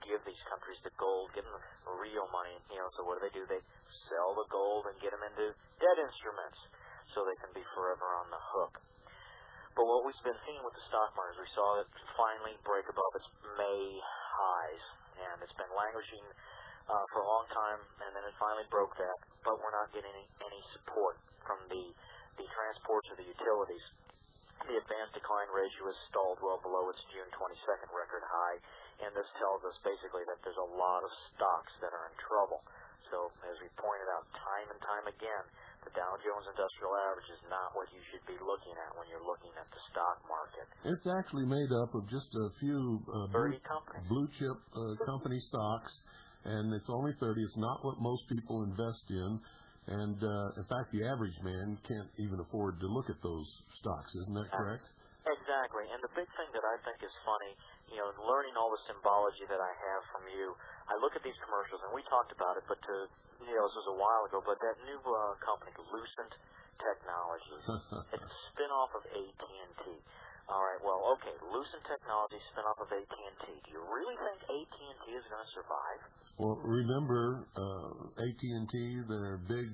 give these countries the gold, give them the real money. So what do? They sell the gold and get them into debt instruments so they can be forever on the hook. But what we've been seeing with the stock market, we saw it finally break above its May highs, and it's been languishing for a long time, and then it finally broke that. But we're not getting any support from the transports or the utilities. The advanced decline ratio is stalled well below its June 22nd record high, and this tells us basically that there's a lot of stocks that are in trouble. So, as we pointed out time and time again, the Dow Jones Industrial Average is not what you should be looking at when you're looking at the stock market. It's actually made up of just a few blue chip company stocks, and it's only 30. It's not what most people invest in. And, in fact, the average man can't even afford to look at those stocks. Isn't that correct? Exactly. And the big thing that I think is funny, learning all the symbology that I have from you, I look at these commercials, and we talked about it, but this was a while ago, but that new company, Lucent Technologies, it's a spin-off of AT&T. All right, well, okay, Lucent Technologies, spin-off of AT&T. Do you really think AT&T is going to survive? Well, remember AT&T, their big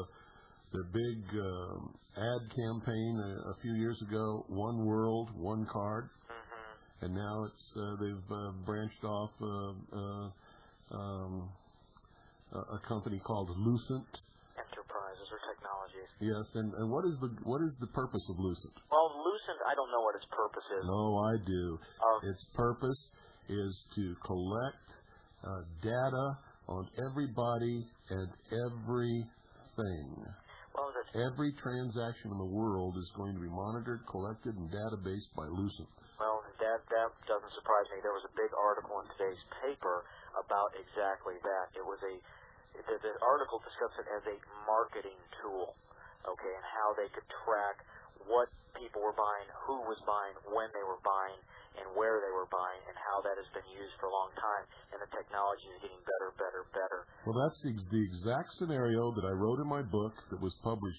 ad campaign a few years ago, One World, One Card, and now they've branched off a company called Lucent Enterprises or Technologies. Yes, and what is the purpose of Lucent? Well, Lucent, I don't know what its purpose is. No, I do. Its purpose is to collect data on everybody and everything. Well, every transaction in the world is going to be monitored, collected, and databased by Lucent. Well, that doesn't surprise me. There was a big article in today's paper about exactly that. It was the article discussed it as a marketing tool, okay, and how they could track what people were buying, who was buying, when they were buying, and where they were buying, and how that has been used for a long time, and the technology is getting better. Well, that's the exact scenario that I wrote in my book that was published,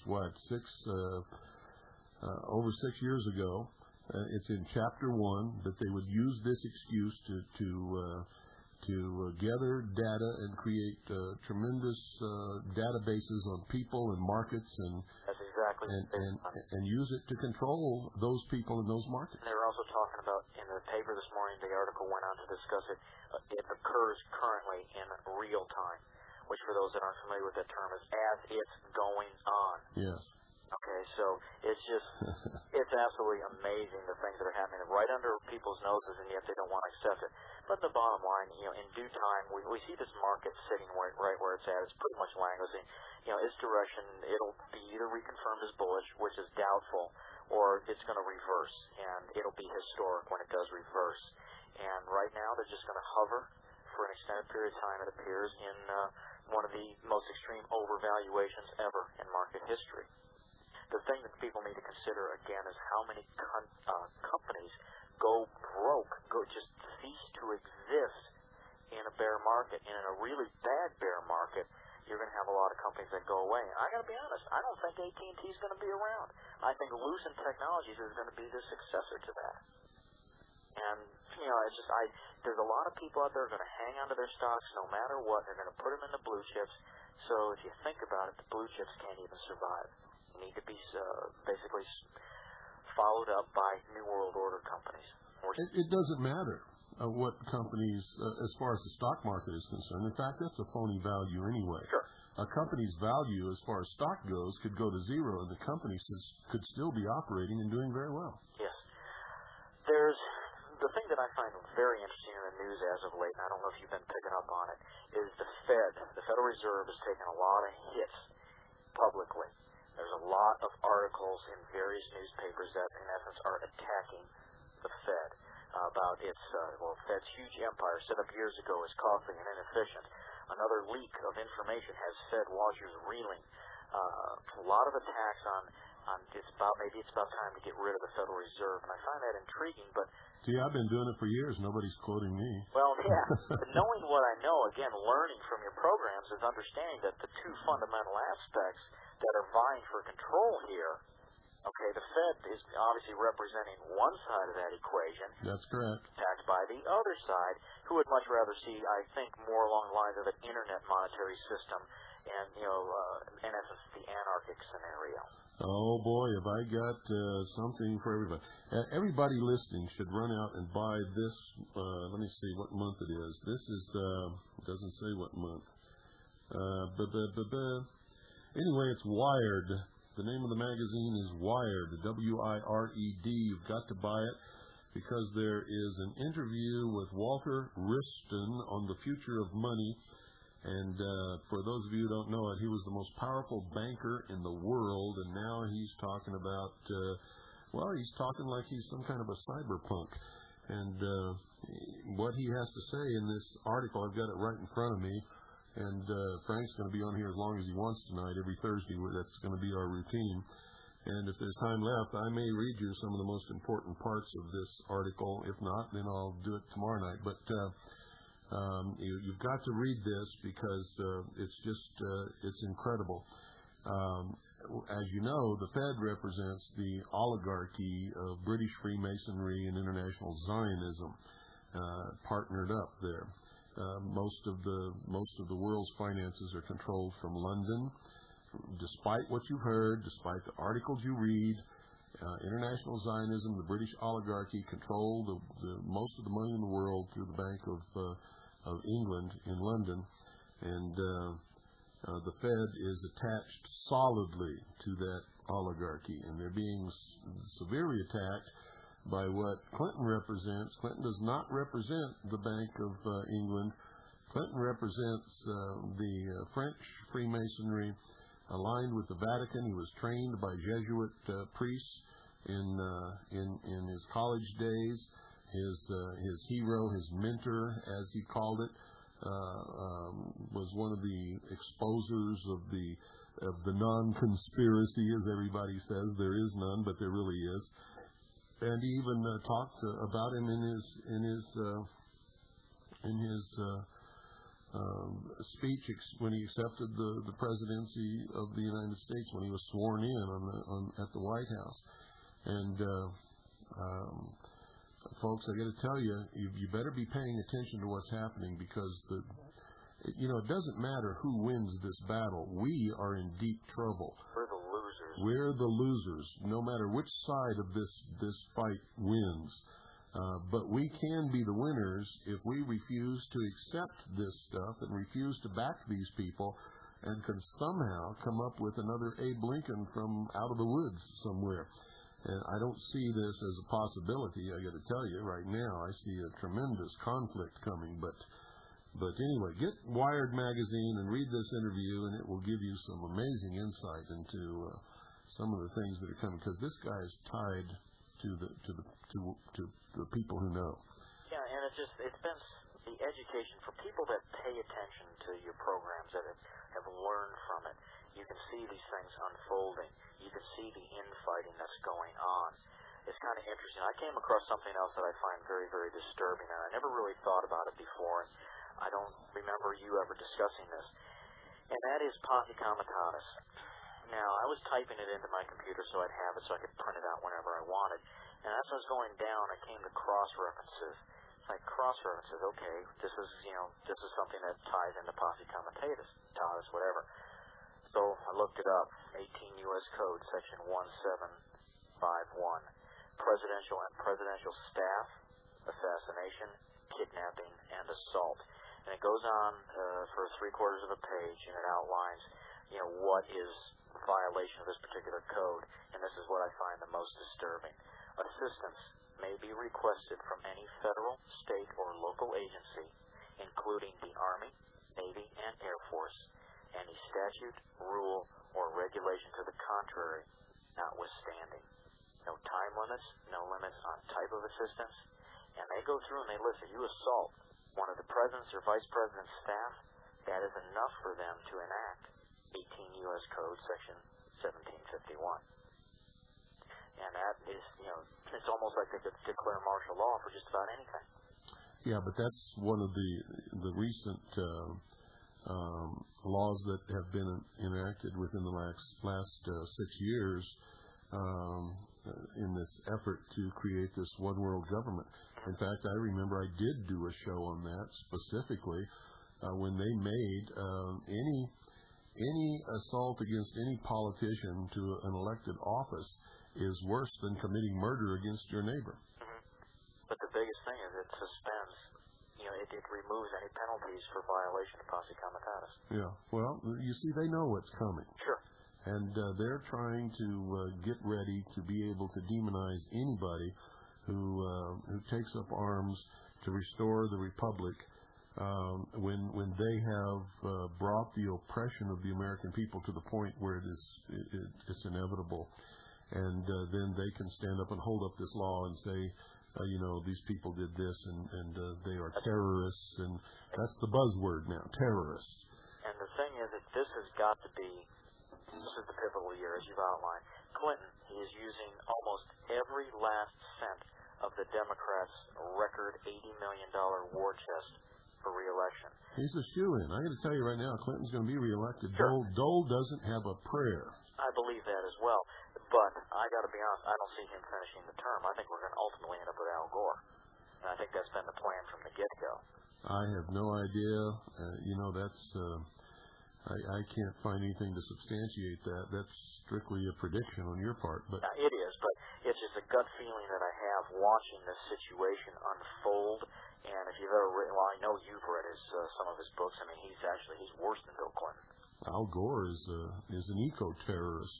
over 6 years ago. It's in Chapter 1 that they would use this excuse to gather data and create tremendous databases on people and markets and That's exactly and use it to control those people in those markets. They were also talking about, in the paper this morning, the article went on to discuss it. It occurs currently in real time, which for those that aren't familiar with that term is as it's going on. Yes. Okay, so it's just, it's absolutely amazing the things that are happening right under people's noses, and yet they don't want to accept it. But the bottom line, in due time, we see this market sitting right where it's at. It's pretty much languishing. Its direction, it'll be either reconfirmed as bullish, which is doubtful, or it's going to reverse, and it'll be historic when it does reverse. And right now, they're just going to hover for an extended period of time, it appears, in one of the most extreme overvaluations ever in market history. The thing that people need to consider, again, is how many companies go broke, just cease to exist in a bear market. And in a really bad bear market, you're going to have a lot of companies that go away. And I got to be honest, I don't think AT&T is going to be around. I think Lucent Technologies is going to be the successor to that. And, it's just, there's a lot of people out there who are going to hang on to their stocks no matter what. They're going to put them in the blue chips. So if you think about it, the blue chips can't even survive. Need to be basically followed up by New World Order companies. It doesn't matter what companies, as far as the stock market is concerned. In fact, that's a phony value anyway. Sure. A company's value, as far as stock goes, could go to zero, and the company could still be operating and doing very well. Yes. There's the thing that I find very interesting in the news as of late, and I don't know if you've been picking up on it, is the Federal Reserve, has taken a lot of hits publicly. There's a lot of articles in various newspapers that, in essence, are attacking the Fed about its, Fed's huge empire set up years ago is costly and inefficient. Another leak of information has Fed watchers reeling. A lot of attacks on maybe it's about time to get rid of the Federal Reserve, and I find that intriguing, but... See, I've been doing it for years. Nobody's quoting me. Well, yeah. But knowing what I know, again, learning from your programs is understanding that the two fundamental aspects that are vying for control here Okay, the Fed is obviously representing one side of that equation. That's correct. Backed by the other side, who would much rather see, I think, more along the lines of an internet monetary system and, in essence, the anarchic scenario. Oh, boy, have I got something for everybody. Everybody listening should run out and buy this. Let me see what month it is. This is, it doesn't say what month. Anyway, it's Wired. The name of the magazine is Wired, W-I-R-E-D. You've got to buy it because there is an interview with Walter Wriston on the future of money. And for those of you who don't know it, he was the most powerful banker in the world, and now he's talking about, he's talking like he's some kind of a cyberpunk. And what he has to say in this article, I've got it right in front of me, and Frank's going to be on here as long as he wants tonight, every Thursday. That's going to be our routine. And if there's time left, I may read you some of the most important parts of this article. If not, then I'll do it tomorrow night. But you've got to read this because it's incredible. As you know, the Fed represents the oligarchy of British Freemasonry and international Zionism partnered up there. Most of the world's finances are controlled from London. Despite what you've heard, despite the articles you read, international Zionism, the British oligarchy control the most of the money in the world through the Bank of England in London, and the Fed is attached solidly to that oligarchy, and they're being severely attacked by what Clinton represents. Clinton does not represent the Bank of England. Clinton represents the French Freemasonry aligned with the Vatican. He was trained by Jesuit priests in his college days. His hero, his mentor, as he called it, was one of the exposers of the non-conspiracy, as everybody says. There is none, but there really is. And he even talked about him in his speech when he accepted the presidency of the United States, when he was sworn in at the White House. And folks, I got to tell you, you better be paying attention to what's happening, because it doesn't matter who wins this battle. We are in deep trouble. We're the losers. We're the losers, no matter which side of this fight wins. But we can be the winners if we refuse to accept this stuff and refuse to back these people, and can somehow come up with another Abe Lincoln from out of the woods somewhere. And I don't see this as a possibility. I got to tell you, right now, I see a tremendous conflict coming. But anyway, get Wired magazine and read this interview, and it will give you some amazing insight into some of the things that are coming. Because this guy is tied to the people who know. Yeah, and it's been the education for people that pay attention to your programs, that have learned from it. You can see these things unfolding. You can see the infighting that's going on. It's kind of interesting. I came across something else that I find very, very disturbing, and I never really thought about it before, and I don't remember you ever discussing this, and that is Posse Comitatus. Now, I was typing it into my computer so I'd have it so I could print it out whenever I wanted, and as I was going down, I came to cross-references. It's like cross-references, okay, this is something that ties into Posse Comitatus, whatever. So I looked it up, 18 U.S. Code, Section 1751, presidential and presidential staff, assassination, kidnapping, and assault. And it goes on for 3/4 of a page, and it outlines, what is a violation of this particular code. And this is what I find the most disturbing. Assistance may be requested from any federal, state, or local agency, including the Army, Navy, and Air Force. Any statute, rule, or regulation to the contrary, notwithstanding. No time limits, no limits on type of assistance. And they go through and they list it. You assault one of the president's or vice president's staff, that is enough for them to enact 18 U.S. Code, Section 1751. And that is, it's almost like they could declare martial law for just about anything. Yeah, but that's one of the recent laws that have been enacted within the last 6 years in this effort to create this one world government. In fact, I remember I did do a show on that specifically when they made any assault against any politician to an elected office is worse than committing murder against your neighbor. But the biggest thing is it suspends, it removes any penalties for violation of posse comitatus. Yeah, well, you see, they know what's coming. Sure. And they're trying to get ready to be able to demonize anybody who takes up arms to restore the republic when they have brought the oppression of the American people to the point where it's inevitable. And then they can stand up and hold up this law and say, these people did this and they are terrorists, and that's the buzzword now, terrorists. And the thing is that this has got to be, this is the pivotal year, as you've outlined. Clinton, he is using almost every last cent of the Democrats' record $80 million war chest for re-election. He's a shoo-in. I got to tell you right now, Clinton's going to be reelected. Sure. Dole doesn't have a prayer. I believe that as well. But I got to be honest, I don't see him finishing the term. I think we're going to ultimately end up with Al Gore. And I think that's been the plan from the get-go. I have no idea. I can't find anything to substantiate that. That's strictly a prediction on your part. But it is, but it's just a gut feeling that I have watching this situation unfold. And if you've ever read, well, I know you've read some of his books. I mean, he's worse than Bill Clinton. Al Gore is an eco-terrorist,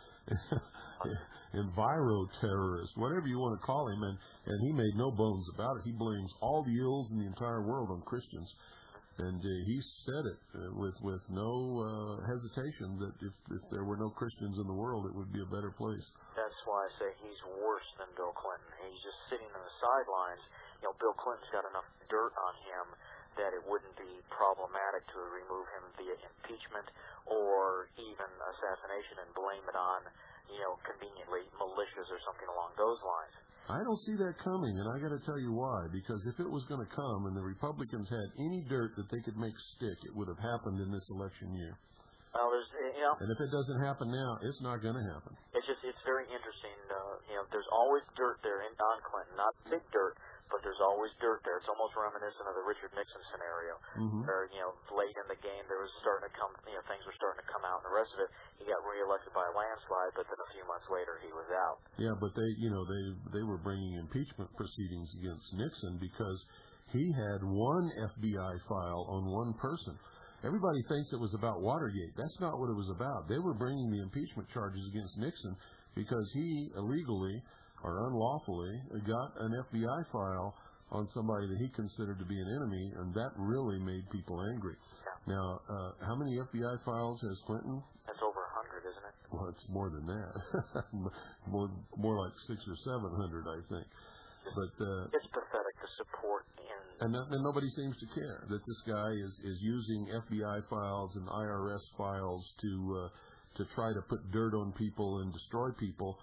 enviro-terrorist, whatever you want to call him, and he made no bones about it. He blames all the ills in the entire world on Christians. And he said it with no hesitation that if there were no Christians in the world, it would be a better place. That's why I say he's worse than Bill Clinton. He's just sitting on the sidelines. Bill Clinton's got enough dirt on him that it wouldn't be problematic to remove him via impeachment or even assassination and blame it on, conveniently militias or something along those lines. I don't see that coming, and I got to tell you why. Because if it was going to come and the Republicans had any dirt that they could make stick, it would have happened in this election year. Well, and if it doesn't happen now, it's not going to happen. It's very interesting. There's always dirt there on Clinton, not big dirt, but there's always dirt there. It's almost reminiscent of the Richard Nixon scenario, where late in the game there was starting to come, things were starting to come out, and the rest of it, he got reelected by a landslide, but then a few months later he was out. Yeah, but they were bringing impeachment proceedings against Nixon because he had one FBI file on one person. Everybody thinks it was about Watergate. That's not what it was about. They were bringing the impeachment charges against Nixon because he illegally or unlawfully got an FBI file on somebody that he considered to be an enemy, and that really made people angry. Yeah. Now, how many FBI files has Clinton? That's over 100, isn't it? Well, it's more than that. more like 600 or 700, I think. But it's pathetic to support and nobody seems to care that this guy is using FBI files and IRS files to try to put dirt on people and destroy people.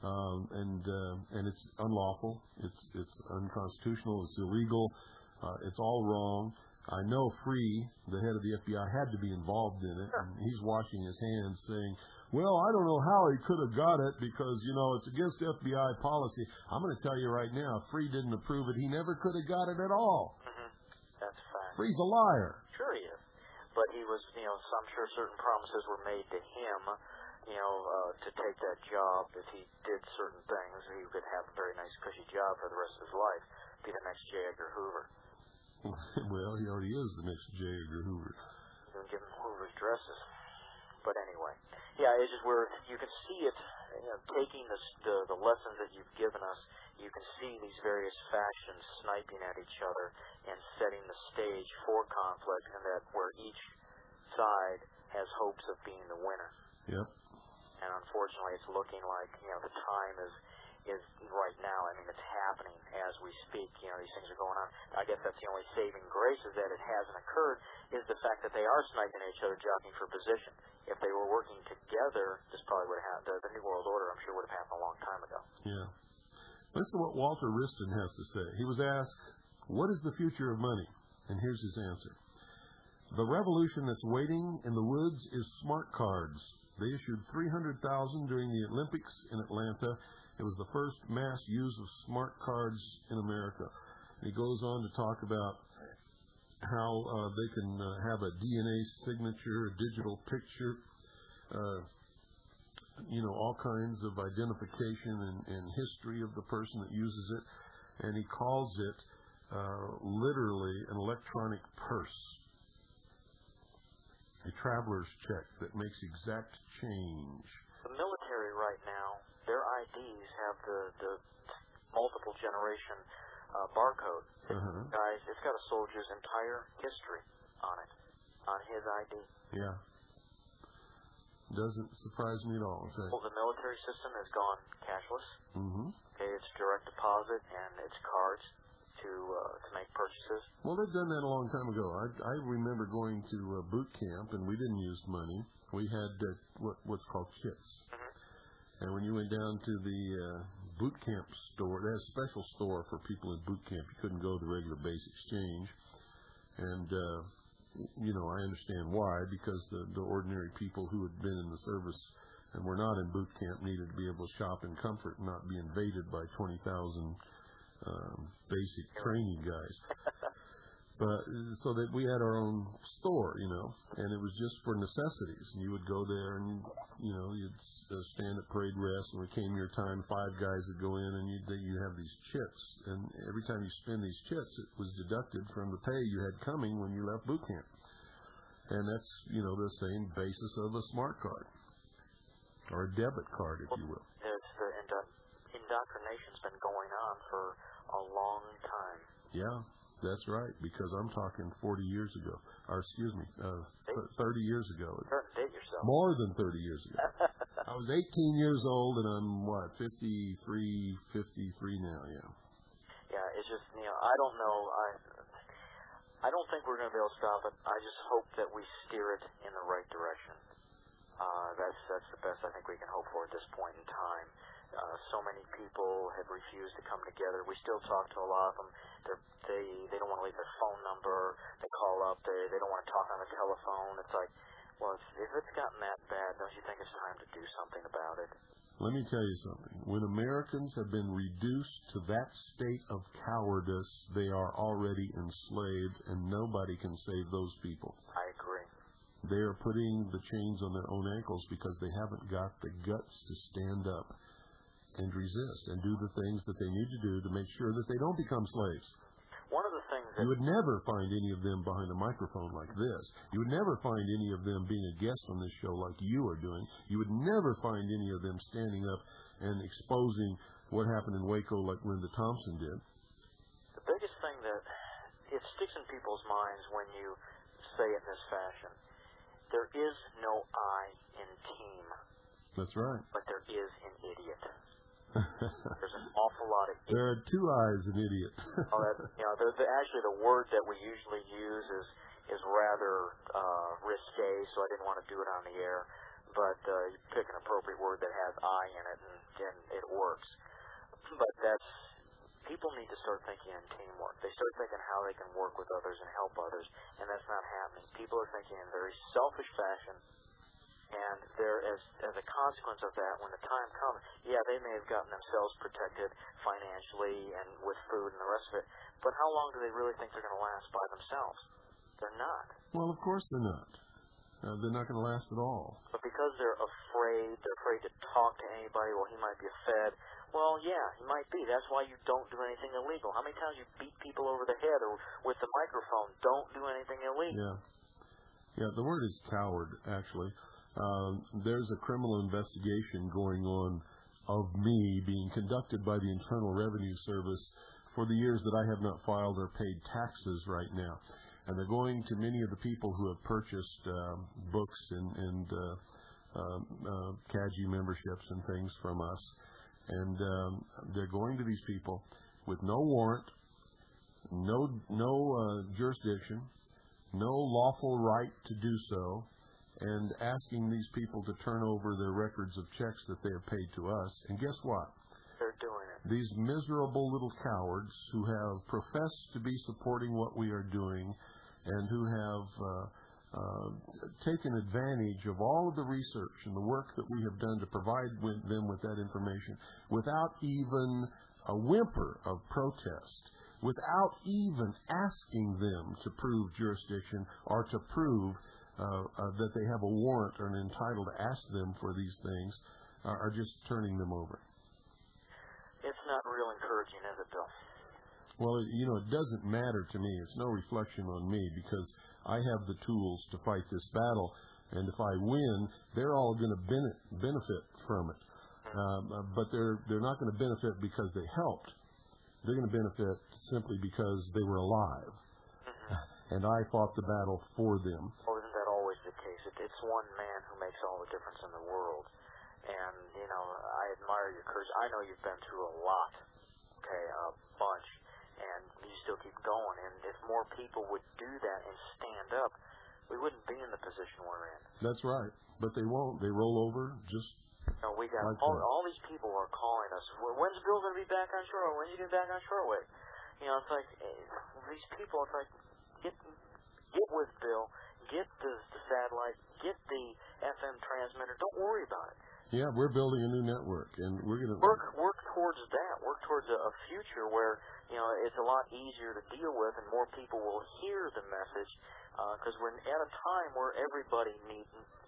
And it's unlawful. It's unconstitutional. It's illegal. It's all wrong. I know Free, the head of the FBI, had to be involved in it. Sure. And he's washing his hands, saying, "Well, I don't know how he could have got it because it's against FBI policy." I'm going to tell you right now, Free didn't approve it. He never could have got it at all. That's a fact. Free's a liar. Sure he is. But he was, I'm sure certain promises were made to him. To take that job, if he did certain things, he could have a very nice, cushy job for the rest of his life, be the next J. Edgar Hoover. Well, he already is the next J. Edgar Hoover. You can give him Hoover's dresses. But anyway, yeah, it's just where you can see it, taking the lessons that you've given us, you can see these various factions sniping at each other and setting the stage for conflict, and that where each side has hopes of being the winner. Yep. And unfortunately, it's looking like, the time is right now. I mean, it's happening as we speak. These things are going on. I guess that's the only saving grace is that it hasn't occurred, is the fact that they are sniping at each other, jockeying for position. If they were working together, this probably would have happened. The New World Order, I'm sure, would have happened a long time ago. Yeah. Listen to what Walter Wriston has to say. He was asked, "What is the future of money?" And here's his answer. "The revolution that's waiting in the woods is smart cards. They issued 300,000 during the Olympics in Atlanta. It was the first mass use of smart cards in America. And he goes on to talk about how they can have a DNA signature, a digital picture, all kinds of identification and history of the person that uses it. And he calls it literally an electronic purse, a traveler's check that makes exact change. The military right now, their IDs have the multiple generation barcode. Guys, it's got a soldier's entire history on it, on his ID. Yeah. Doesn't surprise me at all. Well, the military system has gone cashless. Okay, it's direct deposit and it's cards to make purchases. Well, they've done that a long time ago. I remember going to boot camp, and we didn't use money. We had what's called kits. And when you went down to the boot camp store, they had a special store for people in boot camp. You couldn't go to the regular base exchange. And, I understand why, because the ordinary people who had been in the service and were not in boot camp needed to be able to shop in comfort and not be invaded by 20,000 basic training guys. But so that we had our own store, and it was just for necessities. And you would go there and, you'd stand at parade rest, and when it came your time, 5 guys would go in, and you have these chits. And every time you spend these chits, it was deducted from the pay you had coming when you left boot camp. And that's, the same basis of a smart card, or a debit card, if you will. The indoctrination's been going on for a long time. Yeah. That's right, because I'm talking 40 years ago, or 30 years ago. Date yourself. More than 30 years ago. I was 18 years old, and I'm, 53 now, yeah. Yeah, it's just, I don't know. I don't think we're going to be able to stop it. I just hope that we steer it in the right direction. That's the best I think we can hope for at this point in time. So many people have refused to come together. We still talk to a lot of them. They don't want to leave their phone number. They call up. They don't want to talk on the telephone. It's like, well, if it's gotten that bad, don't you think it's time to do something about it? Let me tell you something. When Americans have been reduced to that state of cowardice, they are already enslaved, and nobody can save those people. I agree. They are putting the chains on their own ankles because they haven't got the guts to stand up and resist and do the things that they need to do to make sure that they don't become slaves. One of the things that... You would never find any of them behind a microphone like this. You would never find any of them being a guest on this show like you are doing. You would never find any of them standing up and exposing what happened in Waco like Linda Thompson did. The biggest thing that it sticks in people's minds when you say it in this fashion, there is no I in team. That's right. But there is an idiot. There's an awful lot of idiots. There are 2 eyes in idiot. Actually, the word that we usually use is rather risque, so I didn't want to do it on the air. But you pick an appropriate word that has I in it, and it works. But people need to start thinking in teamwork. They start thinking how they can work with others and help others, and that's not happening. People are thinking in a very selfish fashion. And as a consequence of that, when the time comes, they may have gotten themselves protected financially and with food and the rest of it, but how long do they really think they're going to last by themselves? They're not. Well, of course they're not. They're not going to last at all. But because they're afraid to talk to anybody, well, he might be a Fed. Well, yeah, he might be. That's why you don't do anything illegal. How many times you beat people over the head or with the microphone? Don't do anything illegal. Yeah, the word is coward, actually. There's a criminal investigation going on of me being conducted by the Internal Revenue Service for the years that I have not filed or paid taxes right now. And they're going to many of the people who have purchased books and CAGI memberships and things from us. And they're going to these people with no warrant, no jurisdiction, no lawful right to do so, and asking these people to turn over their records of checks that they have paid to us. And guess what? They're doing it. These miserable little cowards who have professed to be supporting what we are doing and who have taken advantage of all of the research and the work that we have done to provide them with that information without even a whimper of protest, without even asking them to prove jurisdiction or to prove that they have a warrant or are entitled to ask them for these things, are just turning them over. It's not real encouraging, is it, Bill? Well, it doesn't matter to me. It's no reflection on me because I have the tools to fight this battle, and if I win, they're all going to benefit from it. But they're not going to benefit because they helped. They're going to benefit simply because they were alive, and I fought the battle for them. Well, isn't that always the case? It's one man who makes all the difference in the world. And, I admire your courage. I know you've been through a lot, a bunch, and you still keep going. And if more people would do that and stand up, we wouldn't be in the position we're in. That's right. But they won't. They roll over just we got like all these people are calling us. When's Bill going to be back on shortwave? When's he going to be back on shortwave? It's like these people, it's like, get with Bill, get the satellite, get the FM transmitter. Don't worry about it. Yeah, we're building a new network, and we're going to work towards that. Work towards a future where it's a lot easier to deal with, and more people will hear the message. Because we're at a time where everybody needs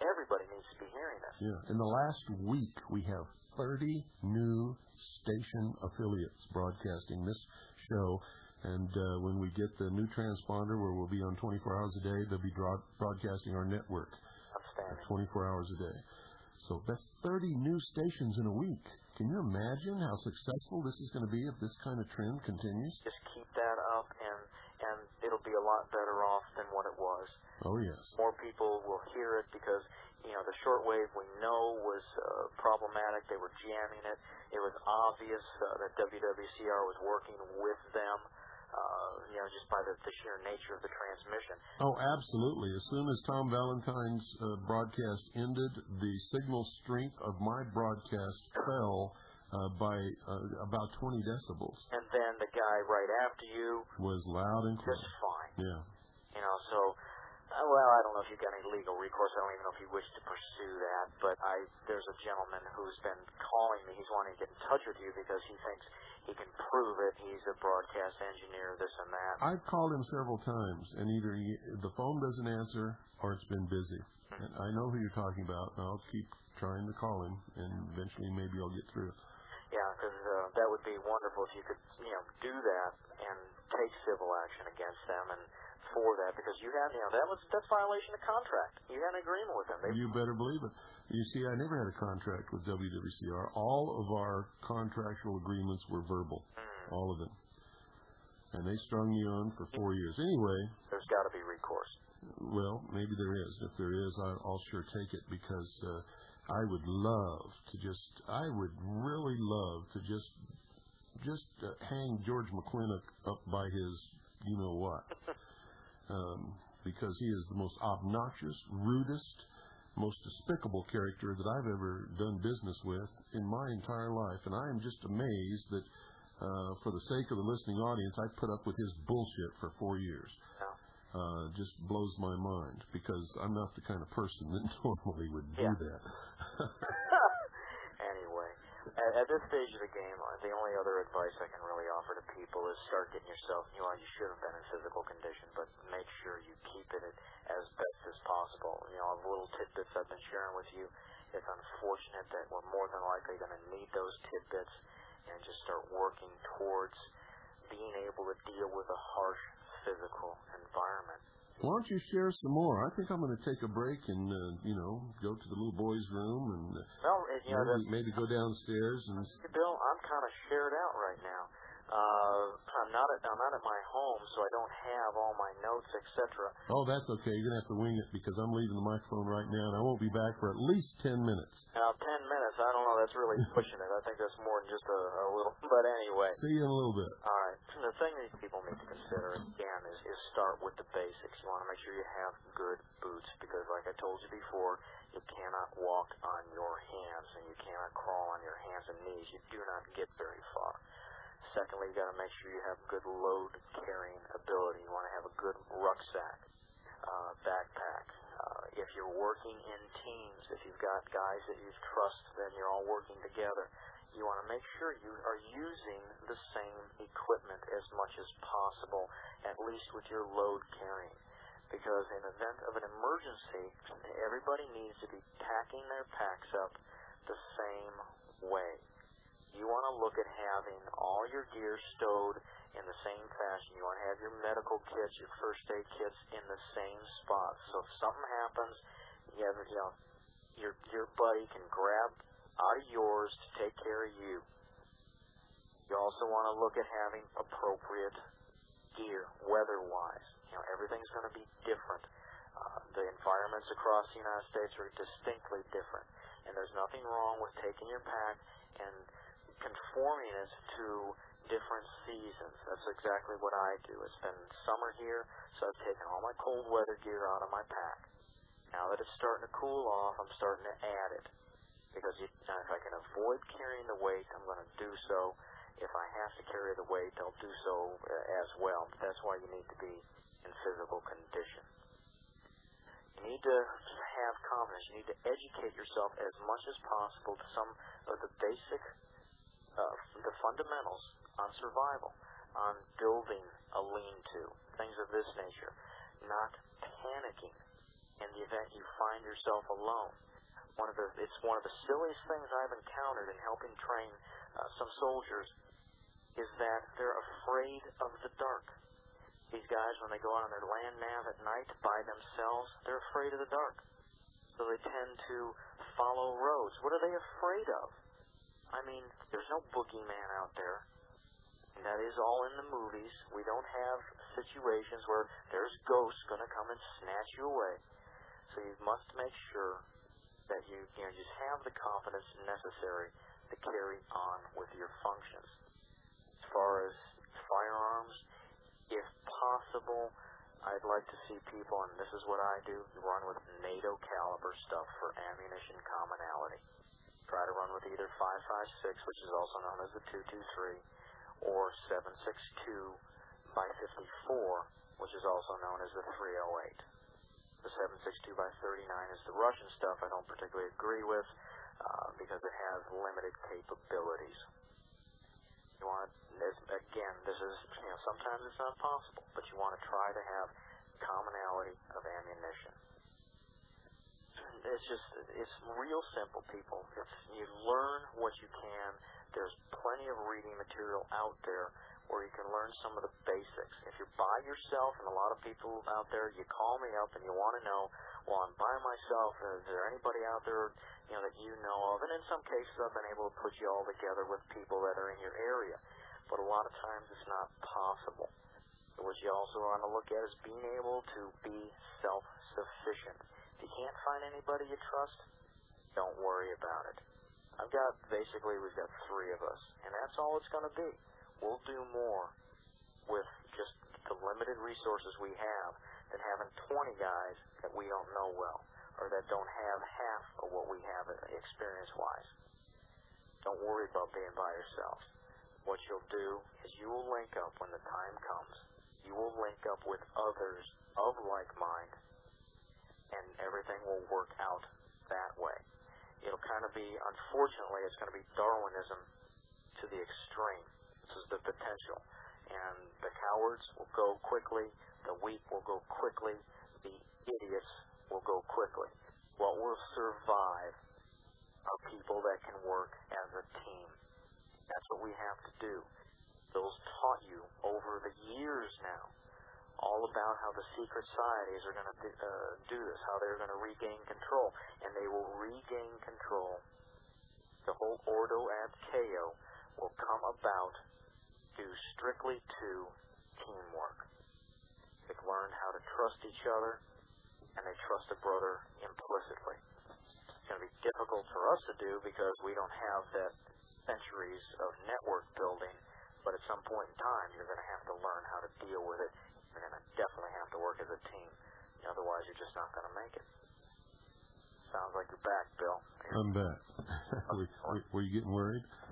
to be hearing this. Yeah. In the last week, we have 30 new station affiliates broadcasting this show. And when we get the new transponder, where we'll be on 24 hours a day, they'll be broadcasting our network 24 hours a day. So that's 30 new stations in a week. Can you imagine how successful this is going to be if this kind of trend continues? Just keep that up, and it'll be a lot better off than what it was. Oh, yes. More people will hear it because, the shortwave we know was problematic. They were jamming it. It was obvious that WWCR was working with them. Just by the sheer nature of the transmission. Oh, absolutely. As soon as Tom Valentine's broadcast ended, the signal strength of my broadcast fell by about 20 decibels. And then the guy right after you was loud and clear. Just fine. Yeah. I don't know if you've got any legal recourse. I don't even know if you wish to pursue that. But there's a gentleman who's been calling me. He's wanting to get in touch with you because he thinks he can prove it. He's a broadcast engineer, this and that. I've called him several times, and either the phone doesn't answer or it's been busy. And I know who you're talking about, and I'll keep trying to call him, and eventually maybe I'll get through. Yeah, because that would be wonderful if you could, do that and take civil action against them and for that, because you had, that's violation of contract. You had an agreement with them. You better believe it. You see, I never had a contract with WWCR. All of our contractual agreements were verbal, all of them. And they strung me on for 4 years. Anyway. There's got to be recourse. Well, maybe there is. If there is, I'll sure take it because I would really love to just hang George McClintock up by his you-know-what. Because he is the most obnoxious, rudest, most despicable character that I've ever done business with in my entire life. And I am just amazed that for the sake of the listening audience, I put up with his bullshit for 4 years. Just blows my mind because I'm not the kind of person that normally would do that. Anyway, at this stage of the game, the only other advice I can really offer to people is start getting yourself, you should have been in physical condition, but make sure you keep it as best as possible. The little tidbits I've been sharing with you, it's unfortunate that we're more than likely going to need those tidbits and just start working towards being able to deal with a harsh physical environment. Why don't you share some more? I think I'm going to take a break and, go to the little boy's room and maybe go downstairs. And Bill, I'm kind of shared out right now. I'm not at my home, so I don't have all my notes, etc. Oh, that's okay. You're going to have to wing it because I'm leaving the microphone right now, and I won't be back for at least 10 minutes. Now, 10 minutes, I don't know. That's really pushing it. I think that's more than just a little. But anyway. See you in a little bit. All right. The thing that people need to consider, again, is start with the basics. You want to make sure you have good boots because, like I told you before, you cannot walk on your hands and you cannot crawl on your hands and knees. You do not get very far. Secondly, you got to make sure you have good load carrying ability. You want to have a good rucksack, backpack. if you're working in teams, if you've got guys that you trust, then you're all working together. You want to make sure you are using the same equipment as much as possible, at least with your load carrying. Because in the event of an emergency, everybody needs to be packing their packs up the same way. You want to look at having all your gear stowed in the same fashion. You want to have your medical kits, your first aid kits in the same spot. So if something happens, your buddy can grab out of yours to take care of you. You also want to look at having appropriate gear, weather-wise. Everything's going to be different. The environments across the United States are distinctly different. And there's nothing wrong with taking your pack and conforming it to different seasons. That's exactly what I do. It's been summer here, so I've taken all my cold weather gear out of my pack. Now that it's starting to cool off, I'm starting to add it. Because if I can avoid carrying the weight, I'm going to do so. If I have to carry the weight, I'll do so as well. But that's why you need to be in physical condition. You need to have confidence. You need to educate yourself as much as possible to some of the basic, the fundamentals on survival, on building a lean-to, things of this nature. Not panicking in the event you find yourself alone. It's one of the silliest things I've encountered in helping train some soldiers is that they're afraid of the dark. These guys, when they go out on their land nav at night by themselves, they're afraid of the dark. So they tend to follow roads. What are they afraid of? I mean, there's no boogeyman out there. And that is all in the movies. We don't have situations where there's ghosts going to come and snatch you away. So you must make sure that you just have the confidence necessary to carry on with your functions. As far as firearms, if possible, I'd like to see people, and this is what I do, run with NATO caliber stuff for ammunition commonality. Try to run with either 5.56, which is also known as the 223, or 7.62 by 54, which is also known as the 308. The 7.62 by 39 is the Russian stuff I don't particularly agree with because it has limited capabilities. You want this is, sometimes it's not possible, but you want to try to have commonality of ammunition. It's real simple, people. You learn what you can. There's plenty of reading material out there where you can learn some of the basics. If you're by yourself, and a lot of people out there, you call me up and you want to know, well, I'm by myself, is there anybody out there that you know of? And in some cases, I've been able to put you all together with people that are in your area. But a lot of times it's not possible. So what you also want to look at is being able to be self-sufficient. If you can't find anybody you trust, don't worry about it. We've got 3 of us, and that's all it's going to be. We'll do more with just the limited resources we have than having 20 guys that we don't know well or that don't have half of what we have experience-wise. Don't worry about being by yourself. What you'll do is you will link up when the time comes. You will link up with others of like mind, and everything will work out that way. It'll kind of be, unfortunately, it's going to be Darwinism to the extreme. This is the potential. And the cowards will go quickly, the weak will go quickly, the idiots will go quickly. What will survive are people that can work as a team. That's what we have to do. Bill's taught you over the years now all about how the secret societies are going to do this, how they're going to regain control. And they will regain control. The whole Ordo ad Chaos will come about due strictly to teamwork. They've learned how to trust each other, and they trust a brother implicitly. It's going to be difficult for us to do because we don't have that centuries of network building, but at some point in time, you're going to have to learn how to deal with it. You're going to definitely have to work as a team. Otherwise, you're just not going to make it. Sounds like you're back, Bill. I'm back. Were you getting worried?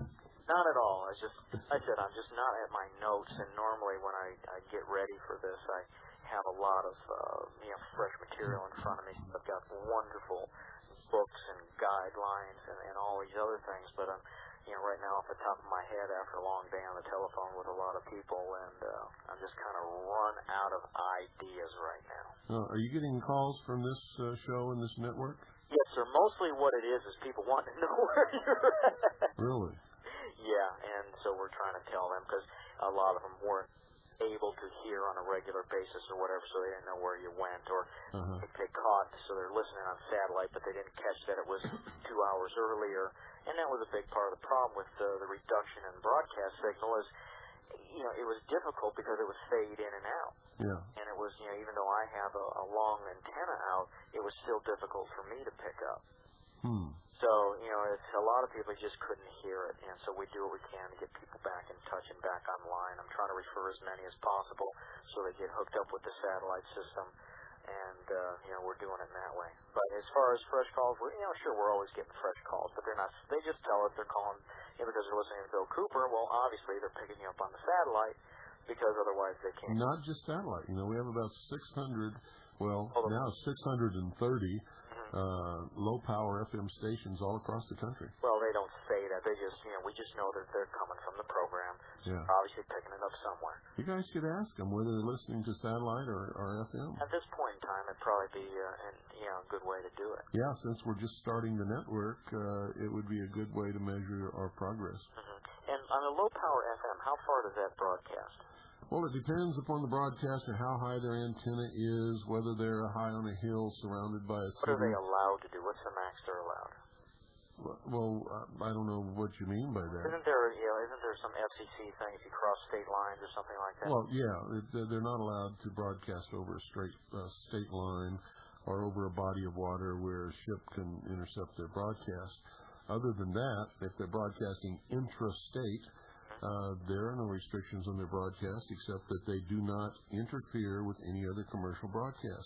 Not at all. I said I'm just not at my notes, and normally when I get ready for this, I have a lot of fresh material in front of me. I've got wonderful books and guidelines and all these other things, but I'm right now off the top of my head after a long day on the telephone with a lot of people, and I'm just kind of run out of ideas right now. Are you getting calls from this show and this network? Yes, sir. Mostly what it is people want to know where you're at. Really? Yeah, and so we're trying to tell them because a lot of them weren't able to hear on a regular basis or whatever, so they didn't know where you went, or they caught, so they're listening on satellite, but they didn't catch that it was 2 hours earlier. And that was a big part of the problem with the reduction in broadcast signal is, it was difficult because it was fade in and out. Yeah. And it was, even though I have a long antenna out, it was still difficult for me to pick up. So, it's a lot of people just couldn't hear it, and so we do what we can to get people back in touch and back online. I'm trying to refer as many as possible so they get hooked up with the satellite system, and, we're doing it in that way. But as far as fresh calls, sure, we're always getting fresh calls, but they're not, they just tell us they're calling because they're listening to Bill Cooper. Well, obviously they're picking you up on the satellite because otherwise they can't. Not just satellite. We have about 600, now 630 low-power FM stations all across the country. Well, they don't say that. They just, we just know that they're coming from the program. So they're obviously picking it up somewhere. You guys could ask them whether they're listening to satellite or FM. At this point in time, it'd probably be a good way to do it. Yeah, since we're just starting the network, it would be a good way to measure our progress. And on the low-power FM, how far does that broadcast? Well, it depends upon the broadcaster, how high their antenna is, whether they're high on a hill surrounded by a city. What are they allowed to do? What's the max they're allowed? Well, I don't know what you mean by that. Isn't there some FCC thing if you cross state lines or something like that? Well, yeah, they're not allowed to broadcast over a straight state line or over a body of water where a ship can intercept their broadcast. Other than that, if they're broadcasting intrastate, there are no restrictions on their broadcast except that they do not interfere with any other commercial broadcast.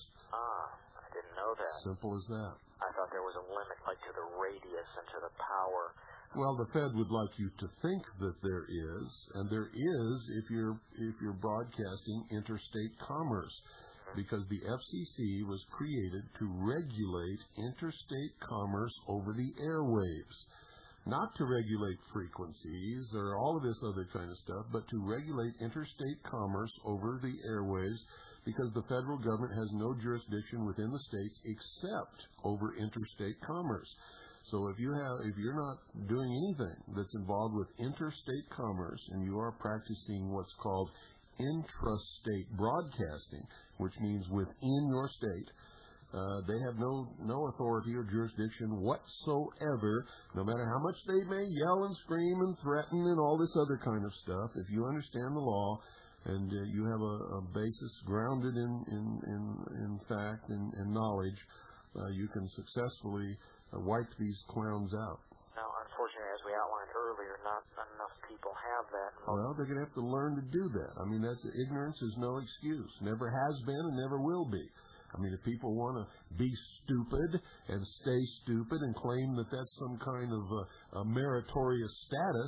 I didn't know that. Simple as that. I thought there was a limit, like to the radius and to the power. Well, the Fed would like you to think that there is, and there is if you're broadcasting interstate commerce, because the FCC was created to regulate interstate commerce over the airwaves. Not to regulate frequencies or all of this other kind of stuff, but to regulate interstate commerce over the airwaves, because the federal government has no jurisdiction within the states except over interstate commerce. So if you're not doing anything that's involved with interstate commerce and you are practicing what's called intrastate broadcasting, which means within your state, they have no authority or jurisdiction whatsoever, no matter how much they may yell and scream and threaten and all this other kind of stuff. If you understand the law and you have a basis grounded in fact and knowledge, you can successfully wipe these clowns out. Now, unfortunately, as we outlined earlier, not enough people have that. Well, they're going to have to learn to do that. I mean, ignorance is no excuse. Never has been and never will be. I mean, if people want to be stupid and stay stupid and claim that that's some kind of a meritorious status,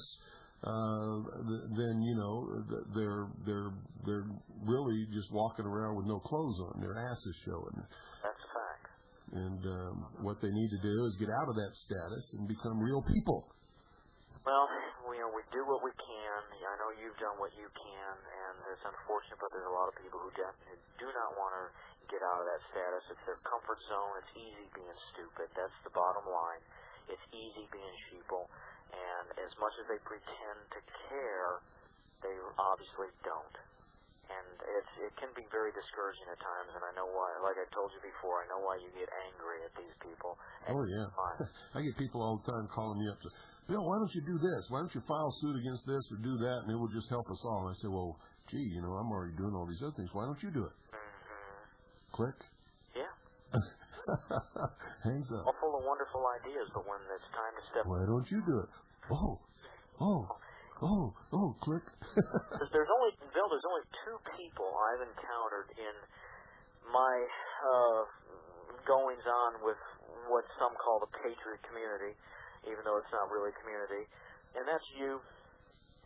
then they're really just walking around with no clothes on. Their ass is showing. That's a fact. And what they need to do is get out of that status and become real people. Well, we do what we can. I know you've done what you can, and it's unfortunate, but there's a lot of people who do not want to get out of that status. It's their comfort zone. It's easy being stupid. That's the bottom line. It's easy being sheeple, and as much as they pretend to care, they obviously don't. And it can be very discouraging at times, and I know why. Like I told you before, I know why you get angry at these people. Oh, yeah. I get people all the time calling me up to, why don't you do this? Why don't you file suit against this or do that, and it will just help us all. And I say, well, gee, I'm already doing all these other things. Why don't you do it? Click. Yeah. Hangs up. All full of wonderful ideas, but when it's time to step... Why don't you do it? Click. There's only two people I've encountered in my goings-on with what some call the patriot community, even though it's not really community, and that's you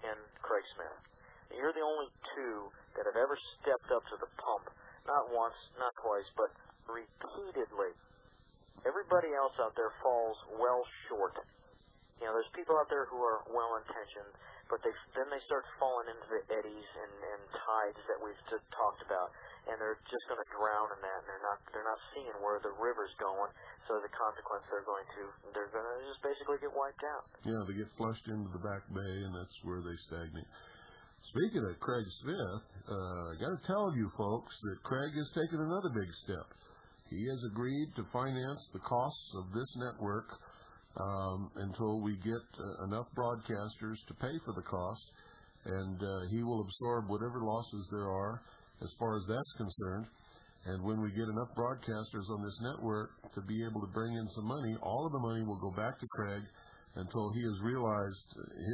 and Craig Smith. You're the only two that have ever stepped up to the pump, not once, not twice, but repeatedly. Everybody else out there falls well short. There's people out there who are well-intentioned, but then they start falling into the eddies and tides that we've just talked about, and they're just going to drown in that, and they're not seeing where the river's going. So as a consequence, they're going to just basically get wiped out. Yeah, they get flushed into the back bay, and that's where they stagnate. Speaking of Craig Smith, I got to tell you folks that Craig has taken another big step. He has agreed to finance the costs of this network until we get enough broadcasters to pay for the cost, and he will absorb whatever losses there are as far as that's concerned. And when we get enough broadcasters on this network to be able to bring in some money, all of the money will go back to Craig until he has realized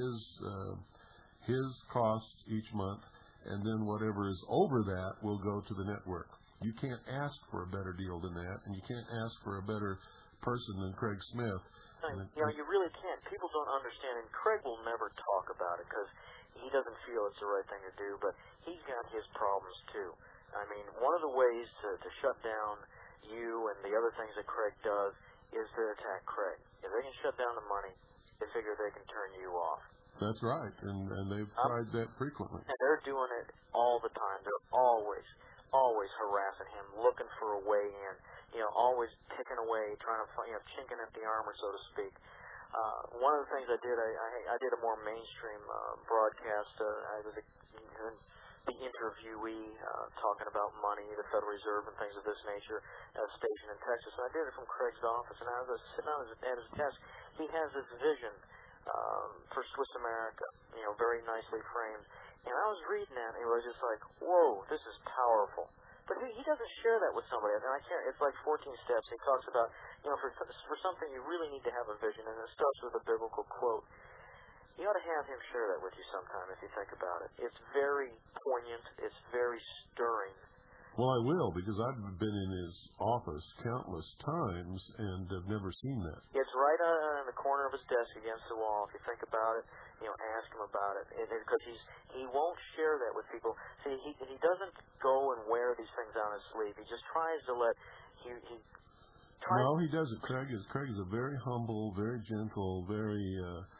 his costs each month, and then whatever is over that will go to the network. You can't ask for a better deal than that, and you can't ask for a better person than Craig Smith. You really can't. People don't understand, and Craig will never talk about it because he doesn't feel it's the right thing to do, but he's got his problems too. I mean, one of the ways to shut down you and the other things that Craig does is to attack Craig. If they can shut down the money, they figure they can turn you off. That's right, and they've tried that frequently. And they're doing it all the time. They're always harassing him, looking for a way in, always picking away, trying to find, chinking at the armor, so to speak. One of the things I did, I did a more mainstream broadcast. I was the interviewee talking about money, the Federal Reserve, and things of this nature at a station in Texas. And I did it from Craig's office, and I was sitting down at his desk. He has this vision for Swiss America, very nicely framed. And I was reading that, and it was just like, whoa, this is powerful. But he doesn't share that with somebody. I mean, I can't. It's like 14 steps. He talks about, for something you really need to have a vision, and it starts with a biblical quote. You ought to have him share that with you sometime if you think about it. It's very poignant. It's very stirring. Well, I will, because I've been in his office countless times and have never seen that. It's right in the corner of his desk against the wall. If you think about it, ask him about it. Because he won't share that with people. See, he doesn't go and wear these things on his sleeve. He just tries to let No, he doesn't. Craig is a very humble, very gentle, very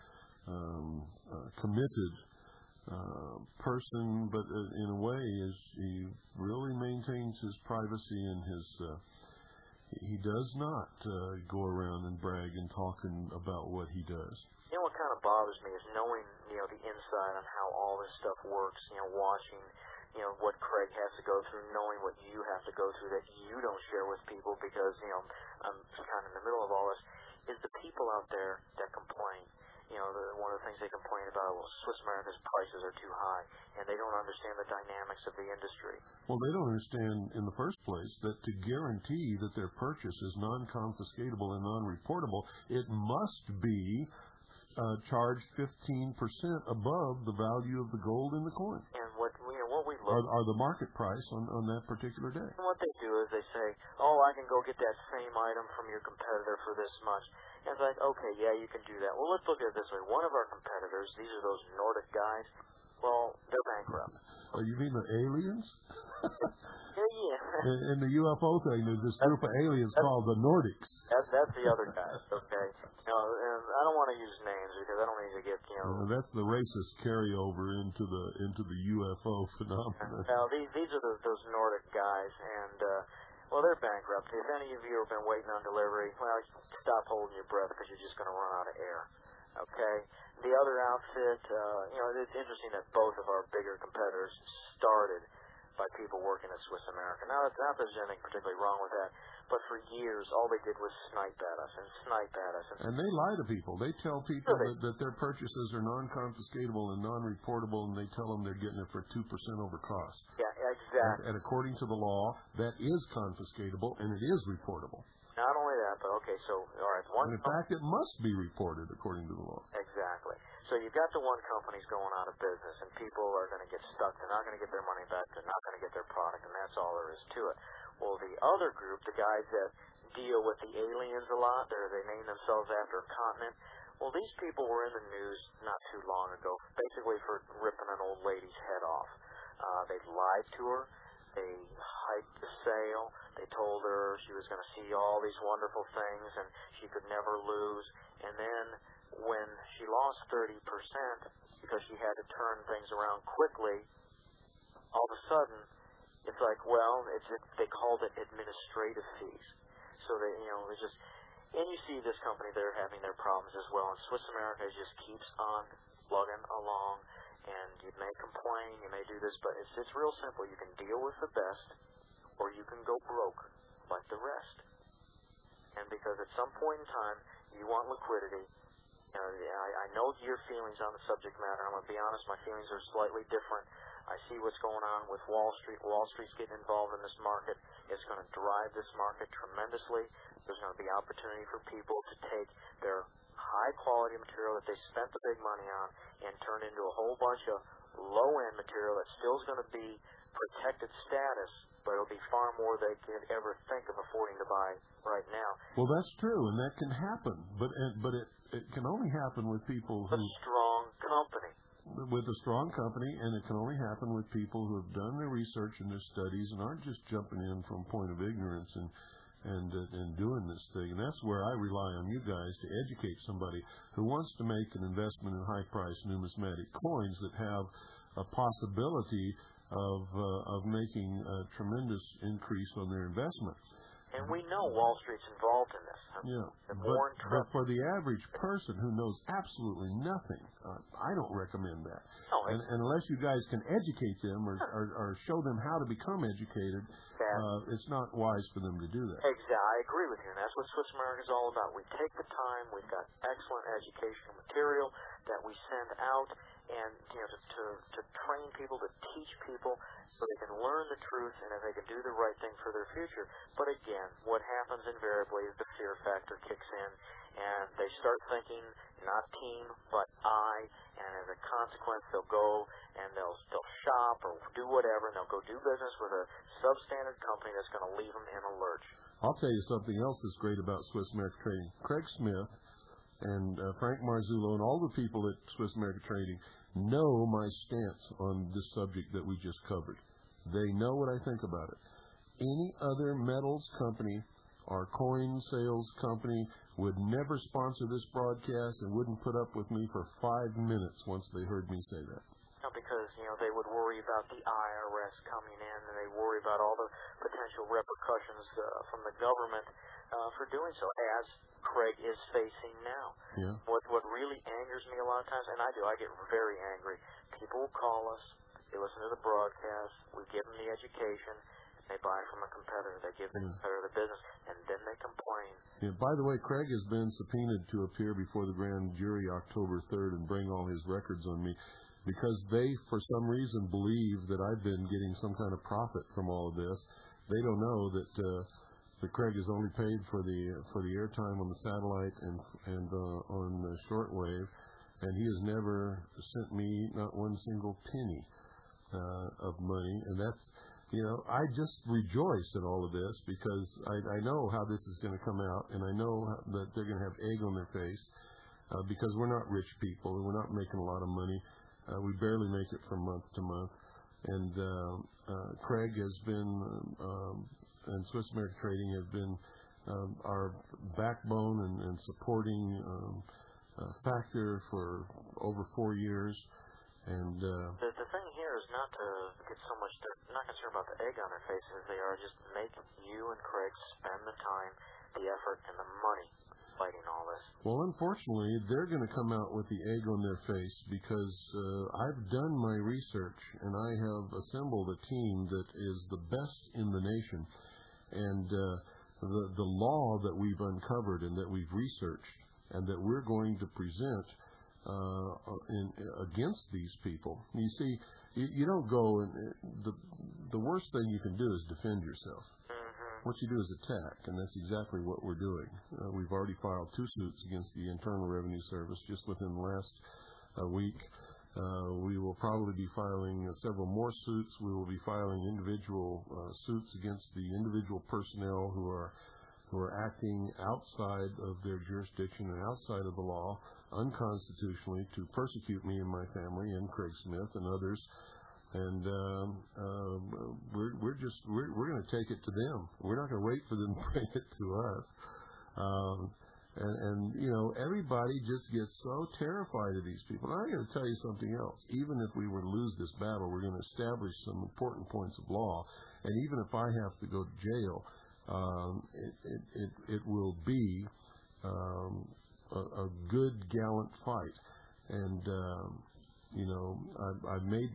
committed person, but in a way he really maintains his privacy and he does not go around and brag and talking about what he does. What kind of bothers me is knowing the inside on how all this stuff works, watching what Craig has to go through, knowing what you have to go through that you don't share with people because I'm kind of in the middle of all this, is the people out there that complain. One of the things they complain about, Swiss America's prices are too high, and they don't understand the dynamics of the industry. Well, they don't understand, in the first place, that to guarantee that their purchase is non-confiscatable and non-reportable, it must be charged 15% above the value of the gold in the coin. And what we look are the market price on that particular day. And what they do is they say, I can go get that same item from your competitor for this much. And it's like, okay, yeah, you can do that. Well, let's look at it this way. One of our competitors, these are those Nordic guys, well, they're bankrupt. Oh, you mean the aliens? Yeah. In the UFO thing, there's this group of aliens called the Nordics. That's the other guys, okay? And I don't want to use names because I don't need to get, that's the racist carryover into the UFO phenomenon. Now, these are those Nordic guys, and they're bankrupt. If any of you have been waiting on delivery, stop holding your breath because you're just going to run out of air. Okay? The other outfit, it's interesting that both of our bigger competitors started by people working at Swiss America. Now, not that there's anything particularly wrong with that, but for years, all they did was snipe at us. And they lie to people. They tell people that their purchases are non-confiscatable and non-reportable, and they tell them they're getting it for 2% over cost. Yeah, exactly. And according to the law, that is confiscatable, and it is reportable. Not only that, but okay, so, all right. And in fact, it must be reported according to the law. Exactly. So you've got the one company's going out of business, and people are going to get stuck. They're not going to get their money back. They're not going to get their product, and that's all there is to it. Well, the other group, the guys that deal with the aliens a lot, they name themselves after a continent, Well, these people were in the news not too long ago, basically for ripping an old lady's head off. They lied to her. They hyped the sale. They told her she was going to see all these wonderful things and she could never lose. And then when she lost 30% because she had to turn things around quickly, all of a sudden it's like, well, they called it administrative fees. So they just, and you see this company, they're having their problems as well. And Swiss America just keeps on plugging along. And you may complain, you may do this, but it's real simple. You can deal with the best, or you can go broke like the rest. And because at some point in time, you want liquidity. I know your feelings on the subject matter. I'm going to be honest, my feelings are slightly different. I see what's going on with Wall Street. Wall Street's getting involved in this market. It's going to drive this market tremendously. There's going to be opportunity for people to take their high-quality material that they spent the big money on and turn into a whole bunch of low-end material that still is going to be protected status, but it'll be far more than they could ever think of affording to buy right now. Well, that's true, and that can happen, but it can only happen with people who... A strong company. With a strong company, and it can only happen with people who have done their research and their studies and aren't just jumping in from a point of ignorance and doing this thing. And that's where I rely on you guys to educate somebody who wants to make an investment in high-priced numismatic coins that have a possibility of making a tremendous increase on their investment. And we know Wall Street's involved in this. Yeah, but for the average person who knows absolutely nothing, I don't recommend that. Oh, and unless you guys can educate them or show them how to become educated, it's not wise for them to do that. Exactly. I agree with you, and that's what Swiss America is all about. We take the time. We've got excellent educational material that we send out, and to train people, to teach people, so they can learn the truth and if they can do the right thing for their future. But again, what happens invariably is the fear factor kicks in, and they start thinking not team but I, and as a consequence, they'll go and they'll shop or do whatever, and they'll go do business with a substandard company that's going to leave them in a lurch. I'll tell you something else that's great about Swiss America Trading. Craig Smith and Frank Marzullo and all the people at Swiss America Trading know my stance on this subject that we just covered. They know what I think about it. Any other metals company or coin sales company would never sponsor this broadcast and wouldn't put up with me for 5 minutes once they heard me say that. No, because, they would worry about the IRS coming in, and they worry about all the potential repercussions from the government for doing so, as Craig is facing now. Yeah. What really angers me a lot of times, and I get very angry, people will call us, they listen to the broadcast, we give them the education, they buy from a competitor, they give the competitor the business, and then they complain. Yeah, by the way, Craig has been subpoenaed to appear before the grand jury October 3rd and bring all his records on me because they, for some reason, believe that I've been getting some kind of profit from all of this. They don't know that Craig is only paid for the airtime on the satellite and on the shortwave, and he has never sent me not one single penny of money, and that's, I just rejoice at all of this because I know how this is going to come out, and I know that they're going to have egg on their face because we're not rich people and we're not making a lot of money. We barely make it from month to month, and Craig has been and Swiss America Trading has been our backbone and supporting factor for over 4 years. And the thing here is not to get so much, they're not concerned about the egg on their faces as they are just making you and Craig spend the time, the effort, and the money fighting all this. Well, unfortunately, they're going to come out with the egg on their face because I've done my research and I have assembled a team that is the best in the nation. And the law that we've uncovered and that we've researched and that we're going to present against these people. You see, you don't go and the worst thing you can do is defend yourself. What you do is attack, and that's exactly what we're doing. We've already filed 2 suits against the Internal Revenue Service just within the last week. We will probably be filing several more suits. We will be filing individual suits against the individual personnel who are acting outside of their jurisdiction and outside of the law. unconstitutionally to persecute me and my family and Craig Smith and others. And we're going to take it to them. We're not going to wait for them to bring it to us. And you know, everybody just gets so terrified of these people. And I'm going to tell you something else. Even if we were to lose this battle, we're going to establish some important points of law. And even if I have to go to jail, it will be a good, gallant fight. And you know, I've made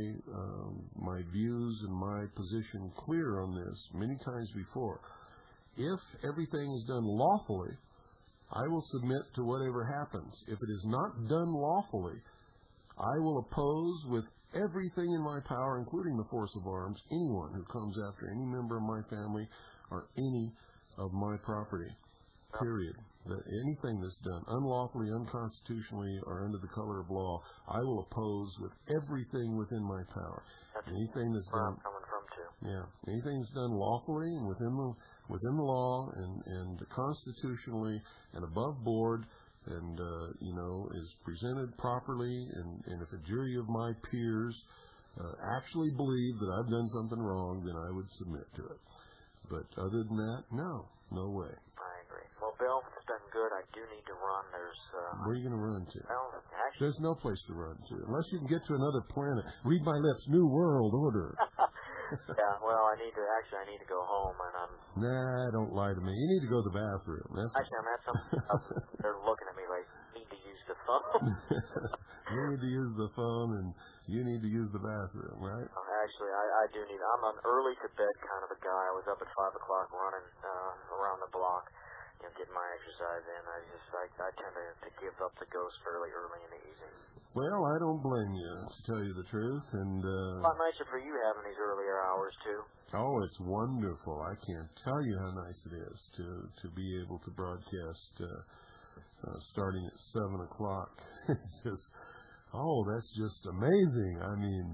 my views and my position clear on this many times before. If everything is done lawfully, I will submit to whatever happens. If it is not done lawfully, I will oppose with everything in my power, including the force of arms, anyone who comes after any member of my family or any of my property, period. Anything that's done unlawfully, unconstitutionally, or under the color of law, I will oppose with everything within my power. Anything that's where done, I'm coming from too. Yeah, anything that's done lawfully and within the law and constitutionally and above board, and you know, is presented properly, and if a jury of my peers actually believe that I've done something wrong, then I would submit to it. But other than that, no way. I agree. Well, Bill, it's been good. I do need to run. There's where are you going to run to? Well, actually, there's no place to run to unless you can get to another planet. Read my lips. New World Order. Yeah, well, I need to go home, and I'm... Nah, don't lie to me. You need to go to the bathroom. Actually, I'm at they're looking at me like, you need to use the phone. You need to use the phone, and you need to use the bathroom, right? Actually, I do need... I'm an early-to-bed kind of a guy. I was up at 5 o'clock running around the block, you know, getting my exercise in. I tend to give up the ghost fairly early in the evening. Well, I don't blame you, to tell you the truth. And a lot nicer for you having these earlier hours, too. Oh, it's wonderful. I can't tell you how nice it is to be able to broadcast starting at 7 o'clock. It's just, that's just amazing. I mean,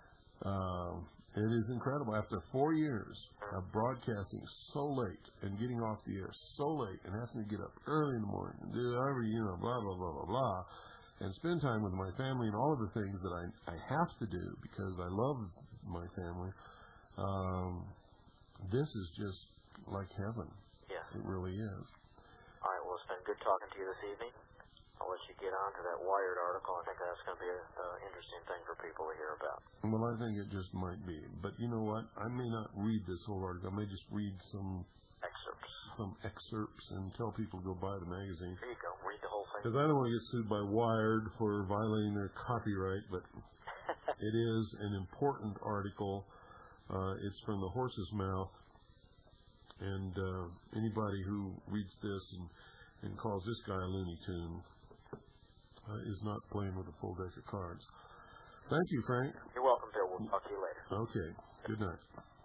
it is incredible. After 4 years of broadcasting so late and getting off the air so late and having to get up early in the morning and do every, blah, blah, blah, blah, blah, and spend time with my family and all of the things that I have to do because I love my family, this is just like heaven. Yeah. It really is. All right, well, it's been good talking to you this evening. I'll let you get on to that Wired article. I think that's going to be an interesting thing for people to hear about. Well, I think it just might be. But you know what? I may not read this whole article. I may just read some excerpts and tell people to go buy the magazine. There you go. Read the whole thing. Because I don't want to get sued by Wired for violating their copyright, but it is an important article. It's from the horse's mouth. And anybody who reads this and calls this guy a Looney Tune is not playing with a full deck of cards. Thank you, Frank. You're welcome, Bill. We'll talk to you later. Okay. Good night.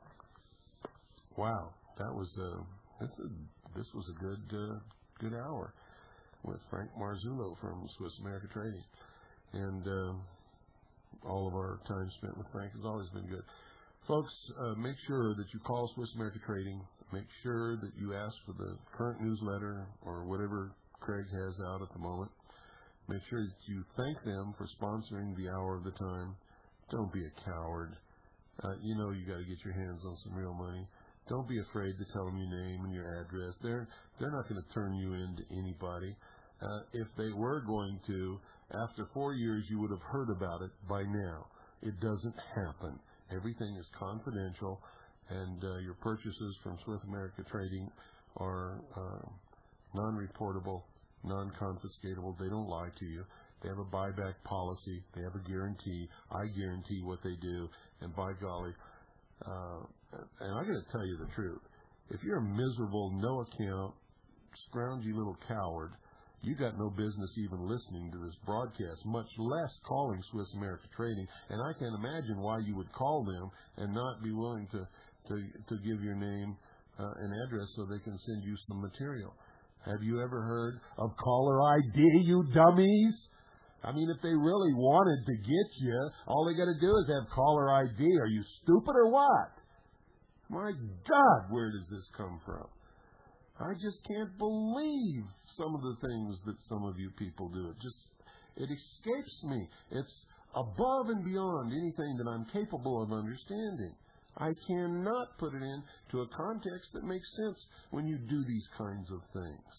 Wow. That was this was a good hour with Frank Marzullo from Swiss America Trading, and all of our time spent with Frank has always been good. Folks, make sure that you call Swiss America Trading. Make sure that you ask for the current newsletter or whatever Craig has out at the moment. Make sure that you thank them for sponsoring the hour of the time. Don't be a coward. You got to get your hands on some real money. Don't be afraid to tell them your name and your address. They're not going to turn you into anybody. If they were going to, after 4 years, you would have heard about it by now. It doesn't happen. Everything is confidential, and your purchases from Swiss America Trading are non-reportable, non-confiscatable. They don't lie to you. They have a buyback policy. They have a guarantee. I guarantee what they do, and by golly, and I'm going to tell you the truth. If you're a miserable, no-account, scroungy little coward, you got no business even listening to this broadcast, much less calling Swiss America Trading. And I can't imagine why you would call them and not be willing to give your name and address so they can send you some material. Have you ever heard of caller ID, you dummies? I mean, if they really wanted to get you, all they got to do is have caller ID. Are you stupid or what? My God, where does this come from? I just can't believe some of the things that some of you people do. It escapes me. It's above and beyond anything that I'm capable of understanding. I cannot put it into a context that makes sense when you do these kinds of things.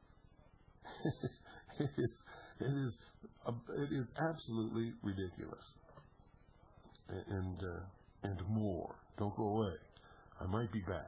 It is absolutely ridiculous. And more. Don't go away. I might be back.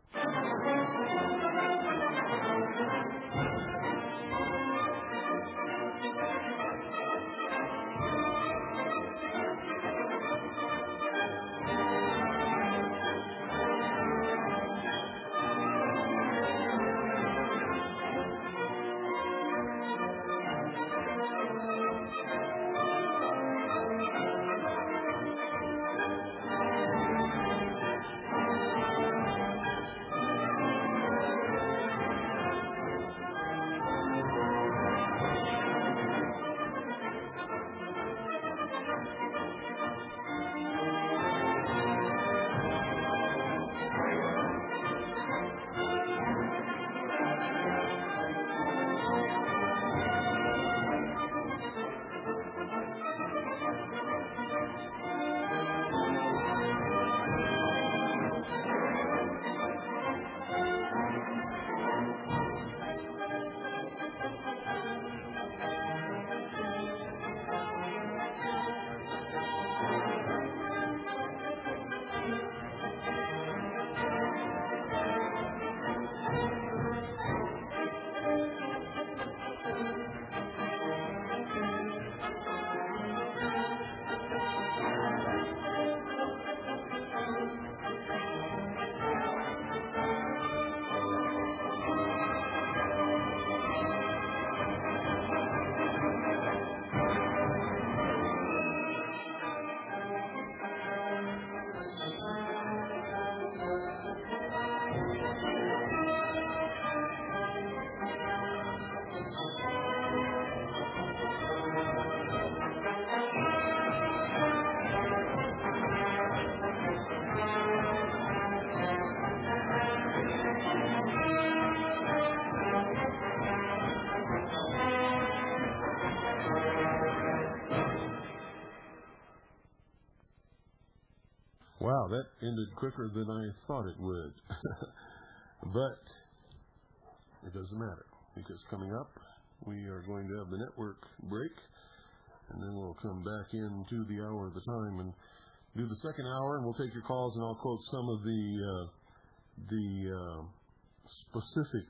Wow, that ended quicker than I thought it would. But it doesn't matter, because coming up, we are going to have the network break, and then we'll come back into the hour of the time and do the second hour, and we'll take your calls, and I'll quote some of the specific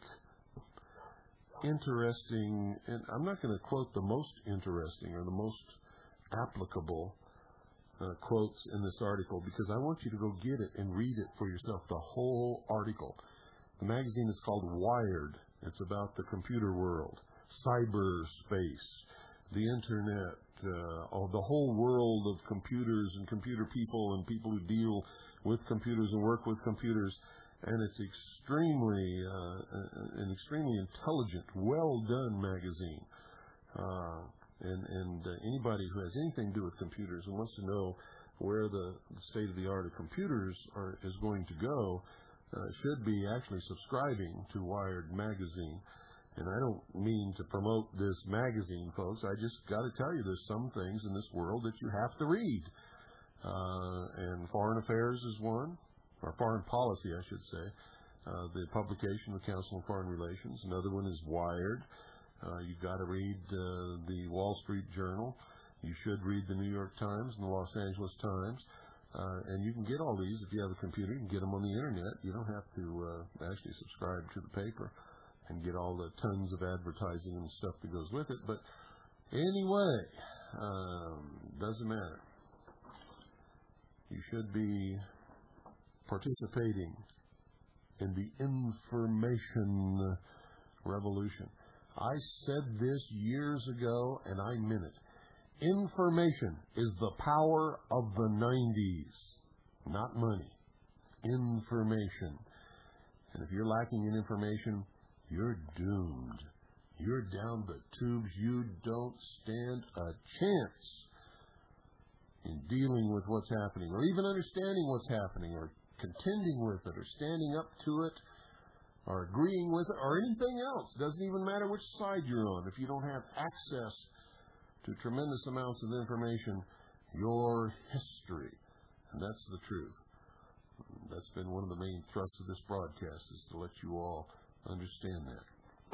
interesting, and I'm not going to quote the most interesting or the most applicable quotes in this article, because I want you to go get it and read it for yourself, the whole article. The magazine is called Wired. It's about the computer world, cyberspace, the internet, the whole world of computers and computer people and people who deal with computers and work with computers. And it's an extremely intelligent, well-done magazine. And anybody who has anything to do with computers and wants to know where the state-of-the-art of computers is going to go should be actually subscribing to Wired magazine. And I don't mean to promote this magazine, folks. I just got to tell you there's some things in this world that you have to read. And Foreign Affairs is one, or Foreign Policy, I should say. The publication of the Council on Foreign Relations. Another one is Wired. You've got to read the Wall Street Journal. You should read the New York Times and the Los Angeles Times. And you can get all these if you have a computer. You can get them on the Internet. You don't have to actually subscribe to the paper and get all the tons of advertising and stuff that goes with it. But anyway, doesn't matter. You should be participating in the information revolution. I said this years ago, and I meant it. Information is the power of the 90s, not money. Information. And if you're lacking in information, you're doomed. You're down the tubes. You don't stand a chance in dealing with what's happening, or even understanding what's happening, or contending with it, or standing up to it, or agreeing with it or anything else. Doesn't even matter which side you're on. If you don't have access to tremendous amounts of information, your history. And that's the truth. That's been one of the main thrusts of this broadcast, is to let you all understand that.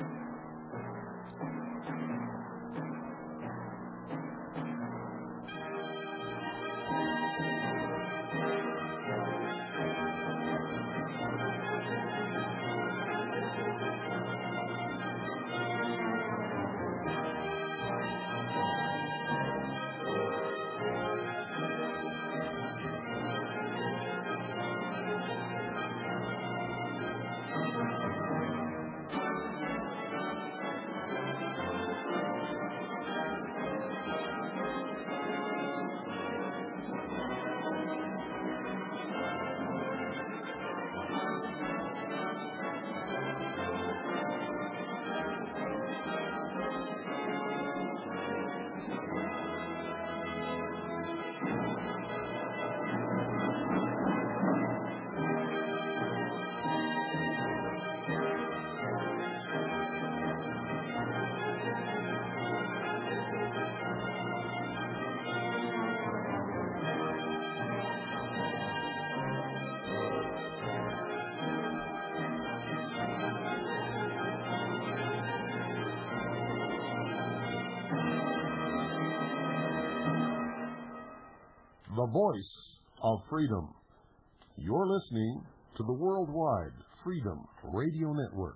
The voice of freedom. You're listening to the Worldwide Freedom Radio Network.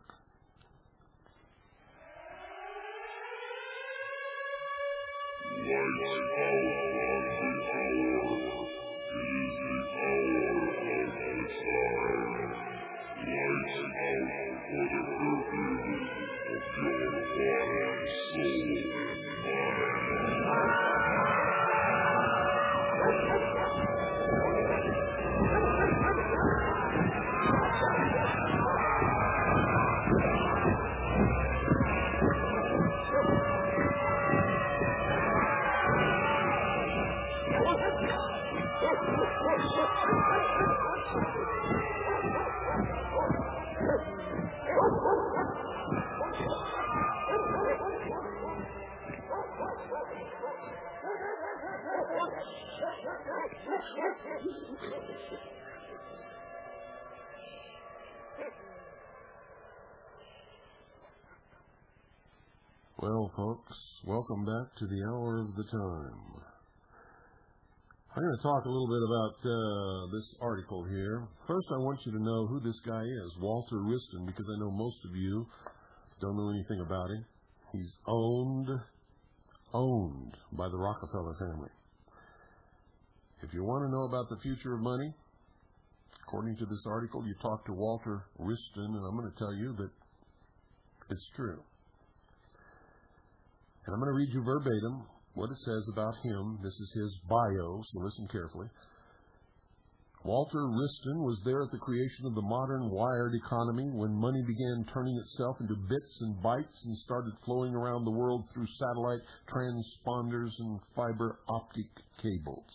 Well, folks, welcome back to the hour of the time. I'm going to talk a little bit about this article here. First, I want you to know who this guy is, Walter Wriston, because I know most of you don't know anything about him. He's owned by the Rockefeller family. If you want to know about the future of money, according to this article, you talk to Walter Wriston, and I'm going to tell you that it's true. And I'm going to read you verbatim what it says about him. This is his bio, so listen carefully. Walter Wriston was there at the creation of the modern wired economy when money began turning itself into bits and bytes and started flowing around the world through satellite transponders and fiber optic cables.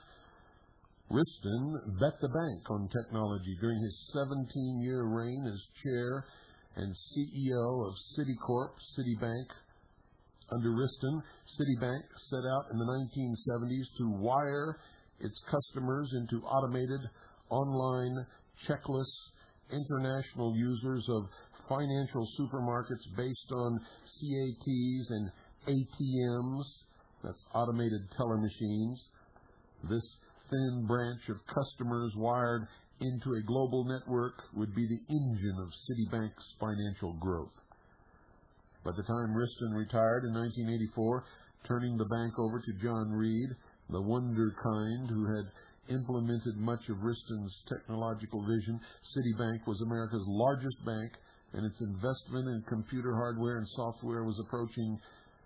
Wriston bet the bank on technology during his 17-year reign as chair and CEO of Citicorp, Citibank. Under Wriston, Citibank set out in the 1970s to wire its customers into automated online checkless international users of financial supermarkets based on CATs and ATMs, that's automated teller machines. This thin branch of customers wired into a global network would be the engine of Citibank's financial growth. By the time Wriston retired in 1984, turning the bank over to John Reed, the wunderkind who had implemented much of Wriston's technological vision, Citibank was America's largest bank, and its investment in computer hardware and software was approaching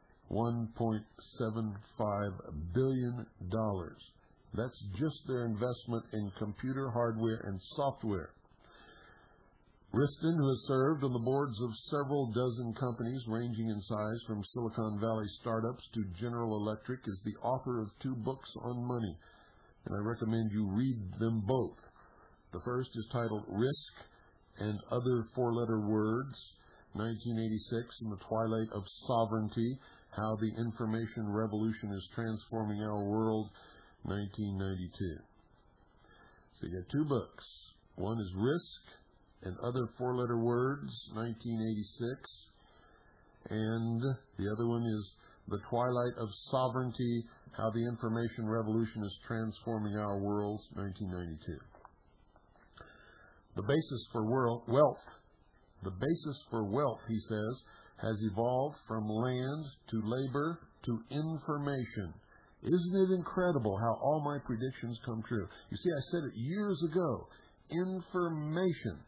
$1.75 billion. That's just their investment in computer hardware and software. Wriston, who has served on the boards of several dozen companies ranging in size from Silicon Valley startups to General Electric, is the author of 2 books on money, and I recommend you read them both. The first is titled Risk and Other Four-Letter Words, 1986, In the Twilight of Sovereignty, How the Information Revolution is Transforming Our World, 1992. So you got two books. One is Risk and Other Four-Letter Words, 1986, and the other one is The Twilight of Sovereignty, How the Information Revolution is Transforming Our World, 1992. The basis for wealth, he says, has evolved from land to labor to information. Isn't it incredible how all my predictions come true? You see, I said it years ago. Information.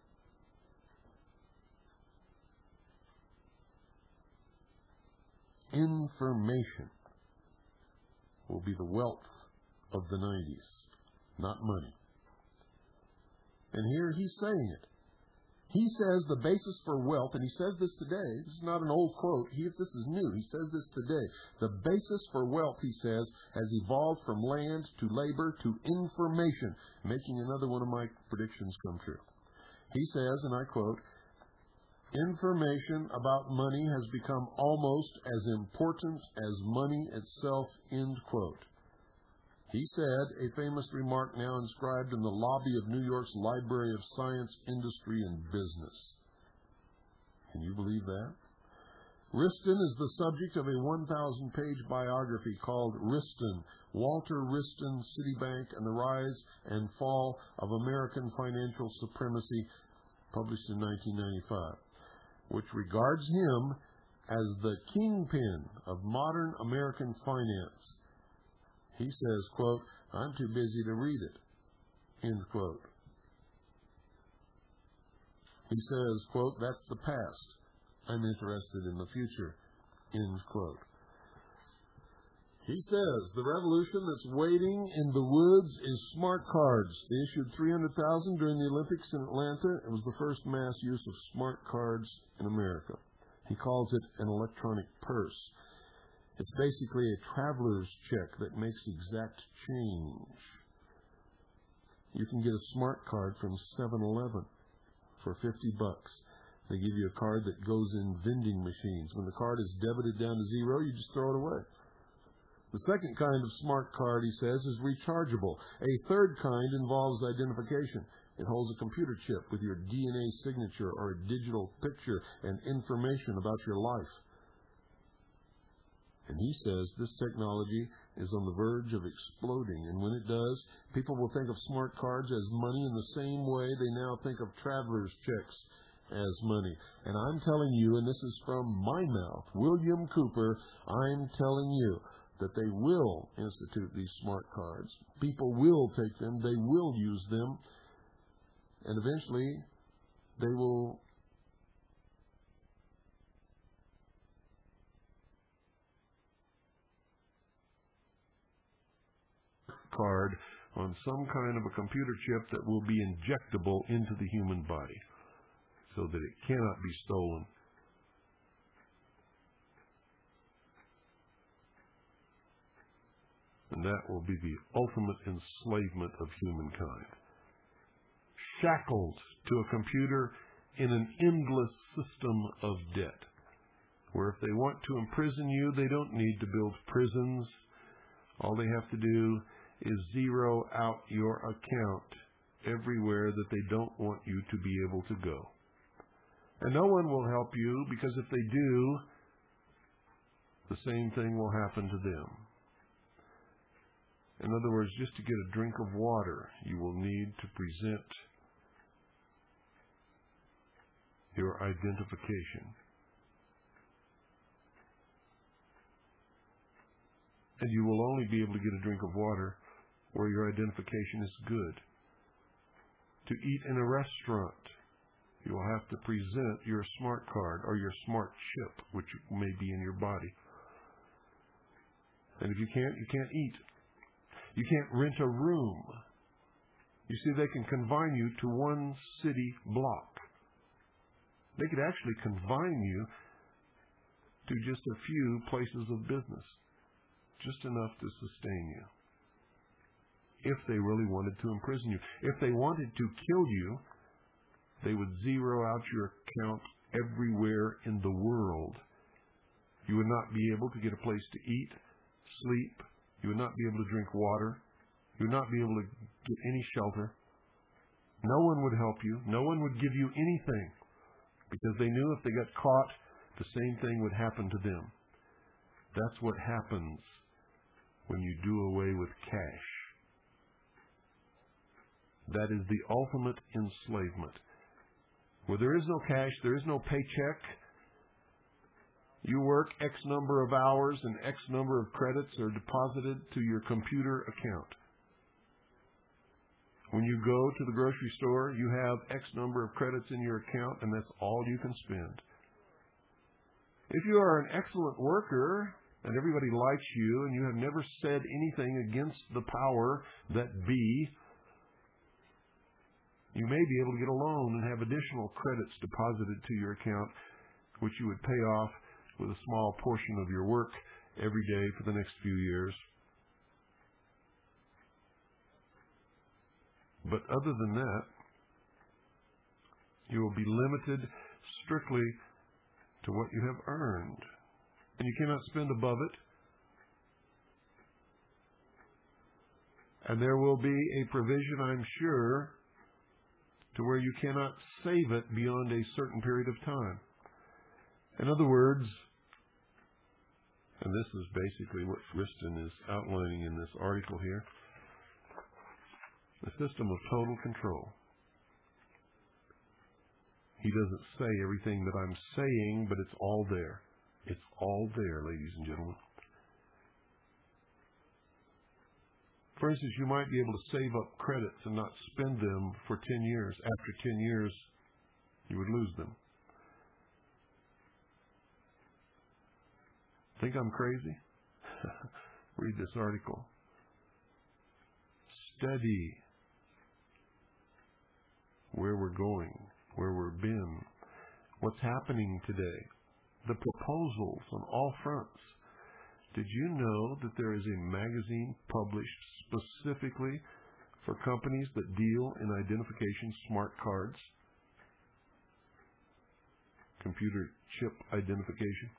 Information will be the wealth of the 90s, not money. And here he's saying it. He says the basis for wealth, and he says this today. This is not an old quote. This is new. He says this today. The basis for wealth, he says, has evolved from land to labor to information, making another one of my predictions come true. He says, and I quote, information about money has become almost as important as money itself, end quote. He said, a famous remark now inscribed in the lobby of New York's Library of Science, Industry, and Business. Can you believe that? Wriston is the subject of a 1,000-page biography called Wriston, Walter Wriston, Citibank, and the Rise and Fall of American Financial Supremacy, published in 1995, which regards him as the kingpin of modern American finance. He says, quote, I'm too busy to read it, end quote. He says, quote, that's the past. I'm interested in the future, end quote. He says, the revolution that's waiting in the woods is smart cards. They issued 300,000 during the Olympics in Atlanta. It was the first mass use of smart cards in America. He calls it an electronic purse. It's basically a traveler's check that makes exact change. You can get a smart card from 7-Eleven for $50. They give you a card that goes in vending machines. When the card is debited down to zero, you just throw it away. The second kind of smart card, he says, is rechargeable. A third kind involves identification. It holds a computer chip with your DNA signature or a digital picture and information about your life. And he says this technology is on the verge of exploding. And when it does, people will think of smart cards as money in the same way they now think of traveler's checks as money. And I'm telling you, and this is from my mouth, William Cooper, I'm telling you that they will institute these smart cards. People will take them. They will use them. And eventually, they will card on some kind of a computer chip that will be injectable into the human body so that it cannot be stolen. And that will be the ultimate enslavement of humankind. Shackled to a computer in an endless system of debt, where if they want to imprison you, they don't need to build prisons. All they have to do is zero out your account everywhere that they don't want you to be able to go. And no one will help you, because if they do, the same thing will happen to them. In other words, just to get a drink of water, you will need to present your identification. And you will only be able to get a drink of water where your identification is good. To eat in a restaurant, you will have to present your smart card or your smart chip, which may be in your body. And if you can't eat. You can't rent a room. You see, they can confine you to one city block. They could actually confine you to just a few places of business, just enough to sustain you. If they really wanted to imprison you. If they wanted to kill you, They would zero out your account everywhere in the world. You would not be able to get a place to eat, sleep. You would not be able to drink water. You would not be able to get any shelter. No one would help you. No one would give you anything because they knew if they got caught, the same thing would happen to them. That's what happens when you do away with cash. That is the ultimate enslavement. Where there is no cash, there is no paycheck. You work X number of hours and X number of credits are deposited to your computer account. When you go to the grocery store, you have X number of credits in your account, and that's all you can spend. If you are an excellent worker and everybody likes you and you have never said anything against the power that be, you may be able to get a loan and have additional credits deposited to your account, which you would pay off with a small portion of your work every day for the next few years. But other than that, you will be limited strictly to what you have earned. And you cannot spend above it. And there will be a provision, I'm sure, to where you cannot save it beyond a certain period of time. In other words, and this is basically what Wriston is outlining in this article here, the system of total control. He doesn't say everything that I'm saying, but it's all there. It's all there, ladies and gentlemen. For instance, you might be able to save up credits and not spend them for 10 years. After 10 years, you would lose them. Think I'm crazy? Read this article. Study where we're going, where we've been, what's happening today, the proposals on all fronts. Did you know that there is a magazine published specifically for companies that deal in identification smart cards, computer chip identification,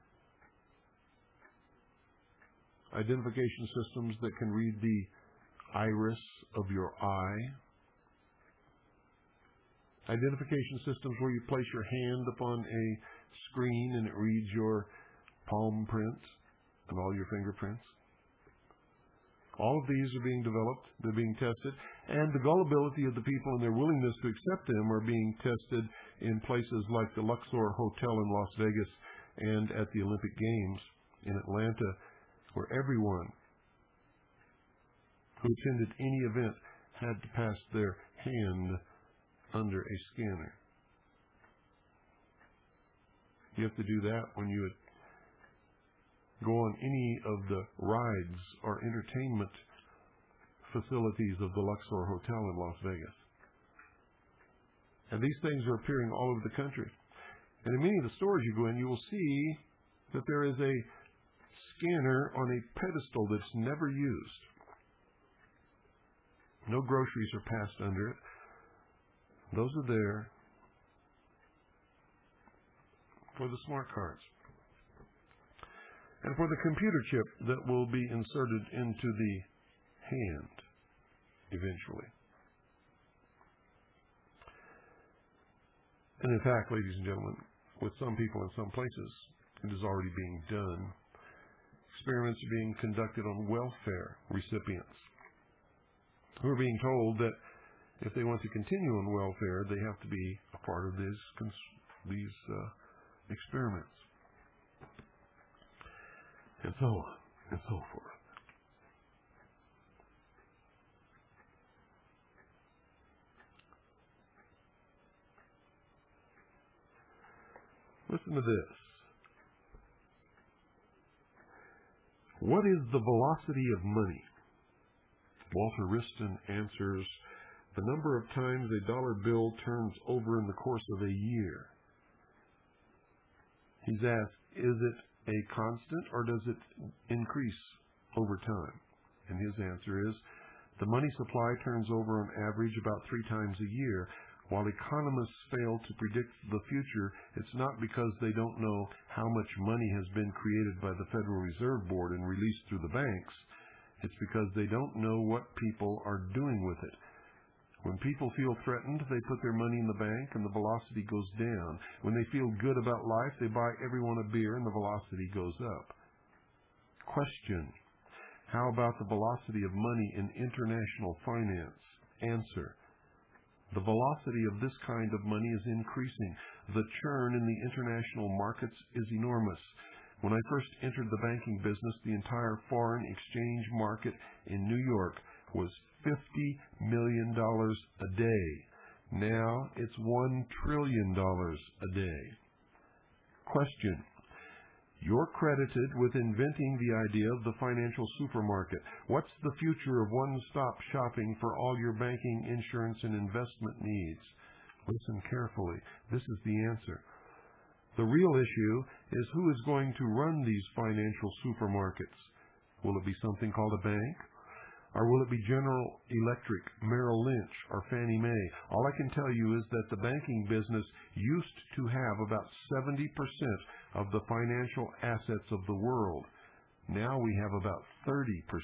identification systems that can read the iris of your eye, identification systems where you place your hand upon a screen and it reads your palm print and all your fingerprints. All of these are being developed, they're being tested, and the gullibility of the people and their willingness to accept them are being tested in places like the Luxor Hotel in Las Vegas and at the Olympic Games in Atlanta, where everyone who attended any event had to pass their hand under a scanner. You have to do that when you go on any of the rides or entertainment facilities of the Luxor Hotel in Las Vegas. And these things are appearing all over the country. And in many of the stores you go in, you will see that there is a scanner on a pedestal that's never used. No groceries are passed under it. Those are there for the smart cards. And for the computer chip that will be inserted into the hand eventually. And in fact, ladies and gentlemen, with some people in some places, it is already being done. Experiments are being conducted on welfare recipients who are being told that if they want to continue on welfare, they have to be a part of these experiments. And so on and so forth. Listen to this. What is the velocity of money? Walter Wriston answers, the number of times a dollar bill turns over in the course of a year. He's asked, is it a constant or does it increase over time? And his answer is, the money supply turns over on average about 3 times a year. While economists fail to predict the future, it's not because they don't know how much money has been created by the Federal Reserve Board and released through the banks. It's because they don't know what people are doing with it. When people feel threatened, they put their money in the bank and the velocity goes down. When they feel good about life, they buy everyone a beer and the velocity goes up. Question: how about the velocity of money in international finance? Answer: the velocity of this kind of money is increasing. The churn in the international markets is enormous. When I first entered the banking business, the entire foreign exchange market in New York was $50 million a day. Now it's $1 trillion a day. Question: you're credited with inventing the idea of the financial supermarket. What's the future of one-stop shopping for all your banking, insurance, and investment needs? Listen carefully. This is the answer. The real issue is who is going to run these financial supermarkets. Will it be something called a bank? Or will it be General Electric, Merrill Lynch, or Fannie Mae? All I can tell you is that the banking business used to have about 70% of the financial assets of the world. Now we have about 30%.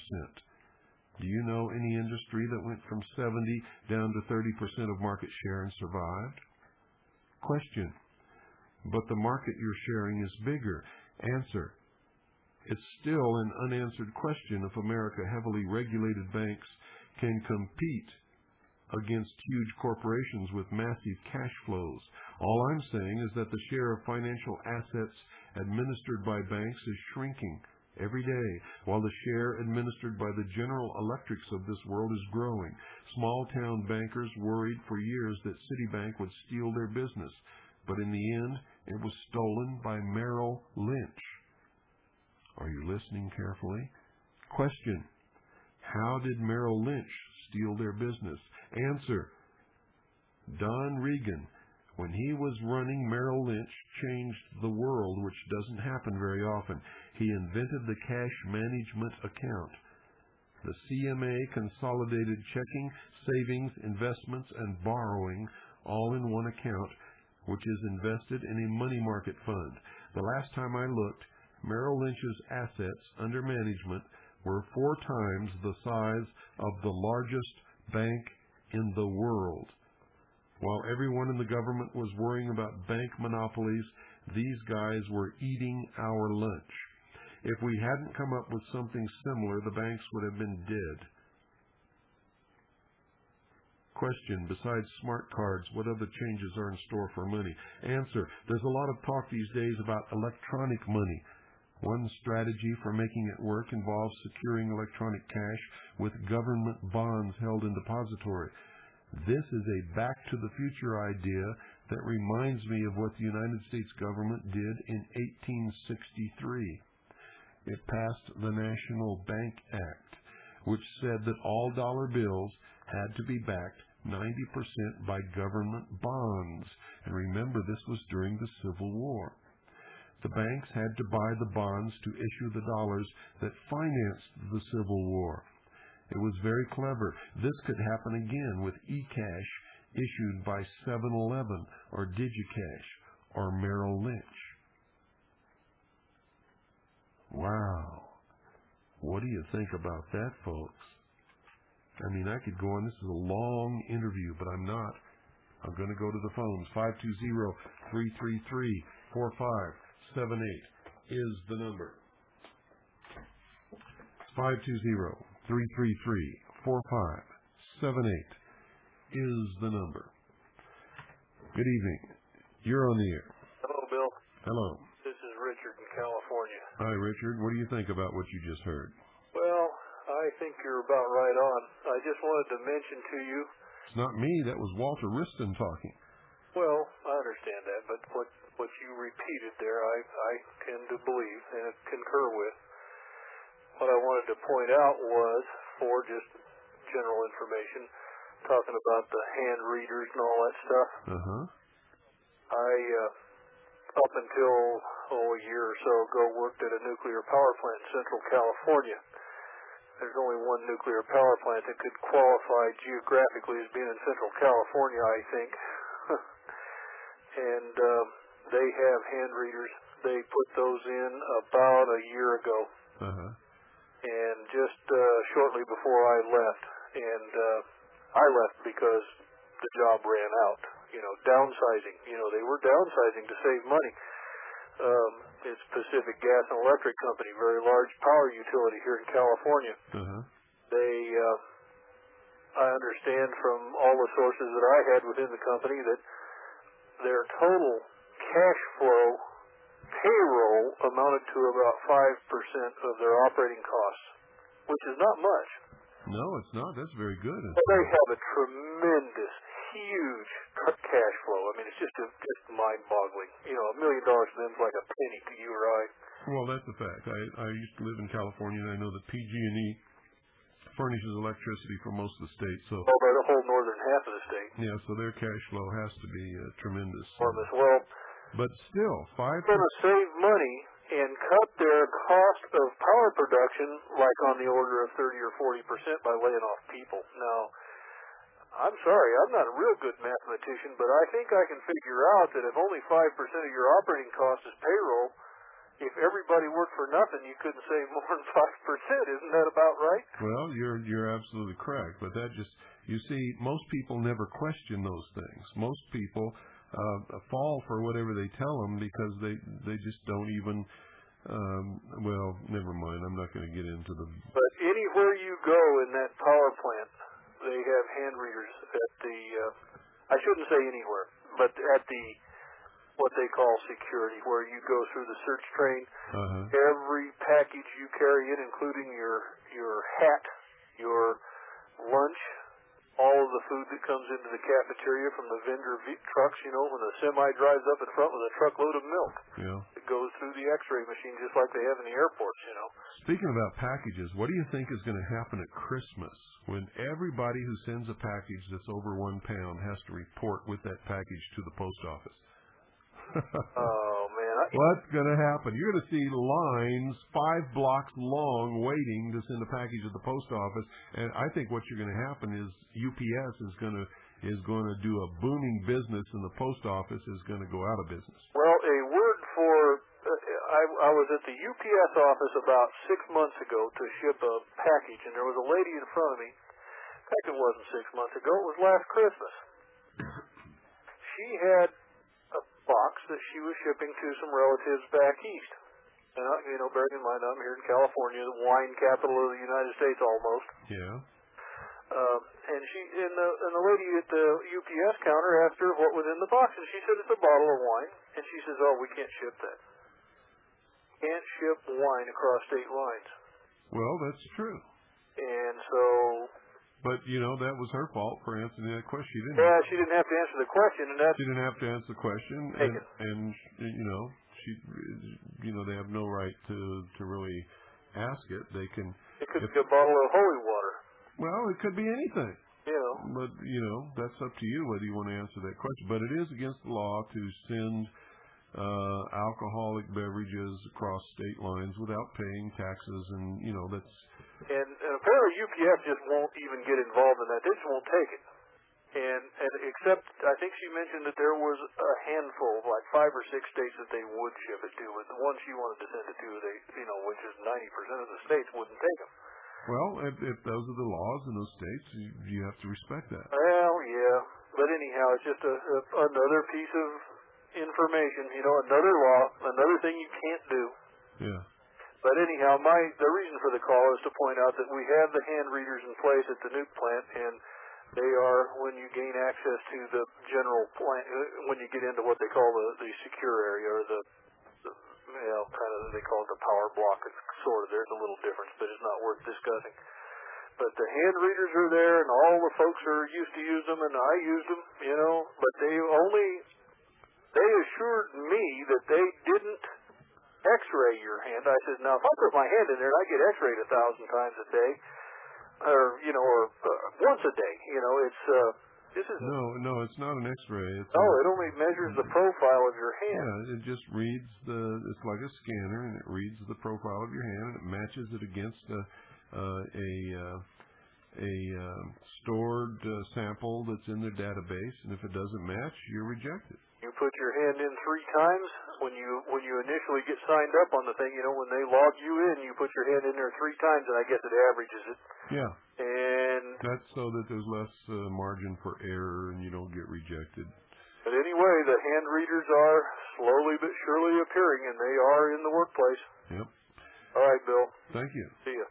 Do you know any industry that went from 70 down to 30% of market share and survived? Question: but the market you're sharing is bigger. Answer: it's still an unanswered question if America heavily regulated banks can compete against huge corporations with massive cash flows. All I'm saying is that the share of financial assets administered by banks is shrinking every day, while the share administered by the General Electrics of this world is growing. Small-town bankers worried for years that Citibank would steal their business, but in the end, it was stolen by Merrill Lynch. Are you listening carefully? Question: how did Merrill Lynch steal their business? Answer: Don Regan, when he was running Merrill Lynch, changed the world, which doesn't happen very often. He invented the cash management account. The CMA consolidated checking, savings, investments, and borrowing all in one account, which is invested in a money market fund. The last time I looked, Merrill Lynch's assets under management were 4 times the size of the largest bank in the world. While everyone in the government was worrying about bank monopolies, these guys were eating our lunch. If we hadn't come up with something similar, the banks would have been dead. Question: besides smart cards, what other changes are in store for money? Answer: there's a lot of talk these days about electronic money. One strategy for making it work involves securing electronic cash with government bonds held in depository. This is a back-to-the-future idea that reminds me of what the United States government did in 1863. It passed the National Bank Act, which said that all dollar bills had to be backed 90% by government bonds. And remember, this was during the Civil War. The banks had to buy the bonds to issue the dollars that financed the Civil War. It was very clever. This could happen again with eCash issued by 7-Eleven or DigiCash or Merrill Lynch. Wow. What do you think about that, folks? I mean, I could go on. This is a long interview, but I'm not. I'm going to go to the phones. 520-333-4578 is the number. 520-333-4578 is the number. Good evening. You're on the air. Hello, Bill. Hello. This is Richard in California. Hi, Richard. What do you think about what you just heard? Well, I think you're about right on. I just wanted to mention to you... It's not me. That was Walter Wriston talking. Well, I understand that, but what you repeated there, I tend to believe and concur with. What I wanted to point out was, for just general information, talking about the hand readers and all that stuff. I, up until a year or so ago, worked at a nuclear power plant in Central California. There's only one nuclear power plant that could qualify geographically as being in Central California, I think, and they have hand readers. They put those in about a year ago, and just shortly before I left. And I left because the job ran out. Downsizing. They were downsizing to save money. It's Pacific Gas and Electric Company, very large power utility here in California. They, I understand from all the sources that I had within the company that their total cash flow payroll amounted to about 5% of their operating costs, which is not much. No, it's not. That's very good. But they have a tremendous, huge cash flow. I mean, it's just mind-boggling. $1 million to them is like a penny to you or I. Well, that's a fact. I used to live in California, and I know that PG&E furnishes electricity for most of the state. So, by the whole northern half of the state. Yeah, so their cash flow has to be tremendous. Well, but still, 5%. They're going to save money and cut their cost of power production like on the order of 30 or 40% by laying off people. Now, I'm sorry, I'm not a real good mathematician, but I think I can figure out that if only 5% of your operating cost is payroll, if everybody worked for nothing, you couldn't save more than 5%. Isn't that about right? Well, you're absolutely correct. But that just, you see, most people never question those things. Most people fall for whatever they tell them because they just don't even, well, never mind. I'm not going to get into the... But anywhere you go in that power plant, they have hand readers at the, I shouldn't say anywhere, but at the, what they call security, where you go through the search train. Every package you carry in, including your hat, your lunch, all of the food that comes into the cafeteria from the vendor trucks, when the semi drives up in front with a truckload of milk. Yeah. It goes through the x-ray machine just like they have in the airports, Speaking about packages, what do you think is going to happen at Christmas when everybody who sends a package that's over 1 pound has to report with that package to the post office? Oh, man. What's going to happen? You're going to see lines 5 blocks long waiting to send a package to the post office, and I think what you're going to happen is UPS is going to do a booming business, and the post office is going to go out of business. Well, a word for I was at the UPS office about 6 months ago to ship a package, and there was a lady in front of me. In fact, it wasn't 6 months ago. It was last Christmas. She had a box that she was shipping to some relatives back east. And, bearing in mind, I'm here in California, the wine capital of the United States almost. Yeah. And the lady at the UPS counter asked her what was in the box, and she said it's a bottle of wine. And she says, "Oh, we can't ship that. Can't ship wine across state lines." Well, that's true. And so... But, that was her fault for answering that question. She didn't have to answer the question. She didn't have to answer the question. And they have no right to really ask it. They can... It could be a bottle of holy water. Well, it could be anything. But, that's up to you whether you want to answer that question. But it is against the law to send alcoholic beverages across state lines without paying taxes, and that's. And apparently UPS just won't even get involved in that. They just won't take it. And except I think she mentioned that there was a handful, like 5 or 6 states that they would ship it to, and the one she wanted to send it to, they, which is 90% of the states, wouldn't take them. Well, if those are the laws in those states, you have to respect that. Well, yeah, but anyhow, it's just another piece of information, another law, another thing you can't do. Yeah. But anyhow, the reason for the call is to point out that we have the hand readers in place at the nuke plant, and they are, when you gain access to the general plant, when you get into what they call the secure area, or they call it the power block. It's there's a little difference, but it's not worth discussing. But the hand readers are there, and all the folks are used to use them, and I used them, but they assured me that they didn't x-ray your hand. I said, now if I put my hand in there and I get x-rayed 1,000 times a day, or once a day, this is no, it's not an x-ray. It only measures the profile of your hand. Yeah, it just reads it's like a scanner, and it reads the profile of your hand, and it matches it against stored sample that's in their database, and if it doesn't match, you're rejected. You put your hand in 3 times when you initially get signed up on the thing. When they log you in, you put your hand in there 3 times, and I guess it averages it. Yeah. And that's so that there's less margin for error, and you don't get rejected. But anyway, the hand readers are slowly but surely appearing, and they are in the workplace. Yep. All right, Bill. Thank you. See ya.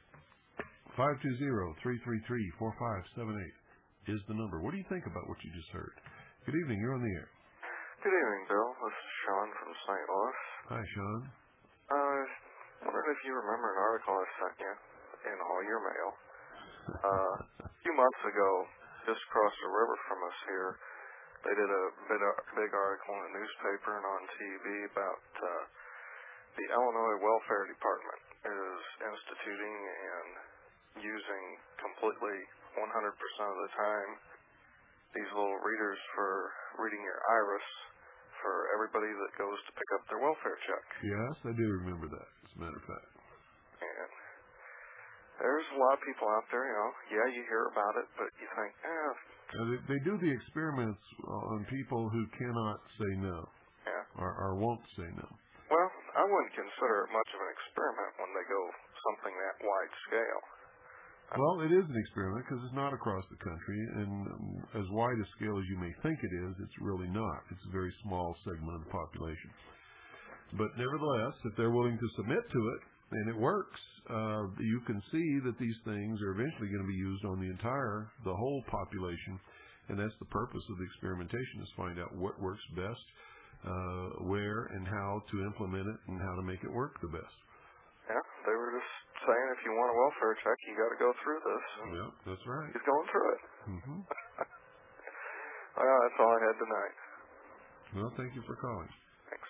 520-333-4578 is the number. What do you think about what you just heard? Good evening. You're on the air. Good evening, Bill. This is Sean from St. Louis. Hi, Sean. I was wondering if you remember an article I sent you in all your mail. A few months ago, just across the river from us here, they did a big article in a newspaper and on TV about the Illinois Welfare Department is instituting and using completely 100% of the time these little readers for reading your iris for everybody that goes to pick up their welfare check. Yes, I do remember that, as a matter of fact. And there's a lot of people out there, you hear about it, but you think, They do the experiments on people who cannot say no. Yeah. Or won't say no. Well, I wouldn't consider it much of an experiment when they go something that wide scale. Well, it is an experiment because it's not across the country, and as wide a scale as you may think it is, it's really not. It's a very small segment of the population. But nevertheless, if they're willing to submit to it, and it works, you can see that these things are eventually going to be used on the whole population, and that's the purpose of the experimentation, is find out what works best, where and how to implement it, and how to make it work the best. Yeah, they were just saying if you want a welfare check, you got to go through this. Yeah, that's right. He's going through it. Mm-hmm. Well, that's all I had tonight. Well, thank you for calling. Thanks.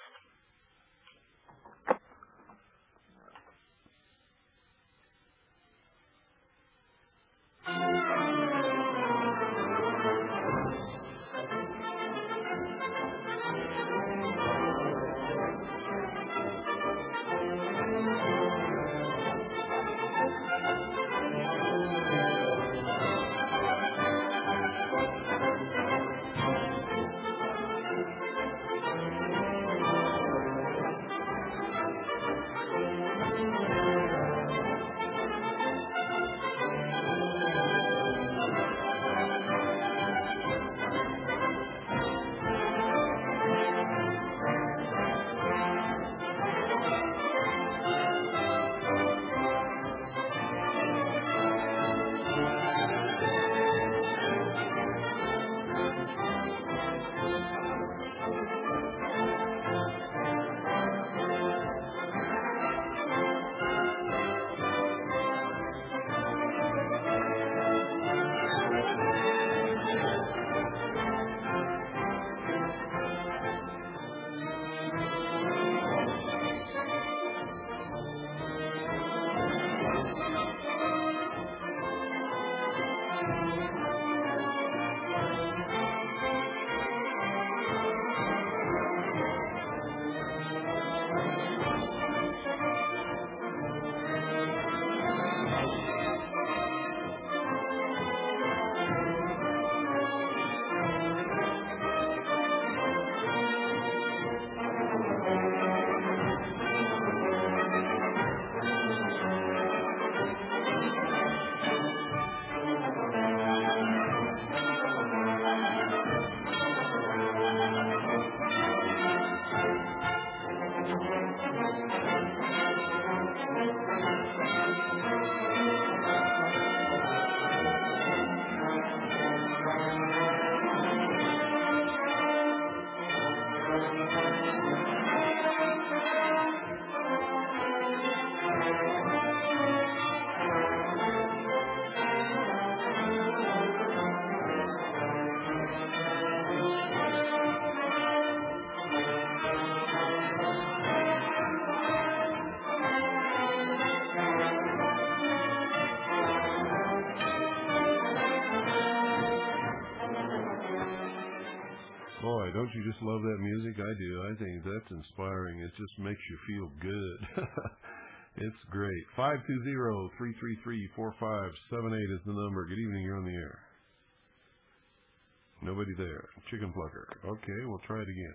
Boy, don't you just love that music? I do. I think that's inspiring. It just makes you feel good. It's great. 520-333-4578 is the number. Good evening. You're on the air. Nobody there. Chicken plucker. Okay, we'll try it again.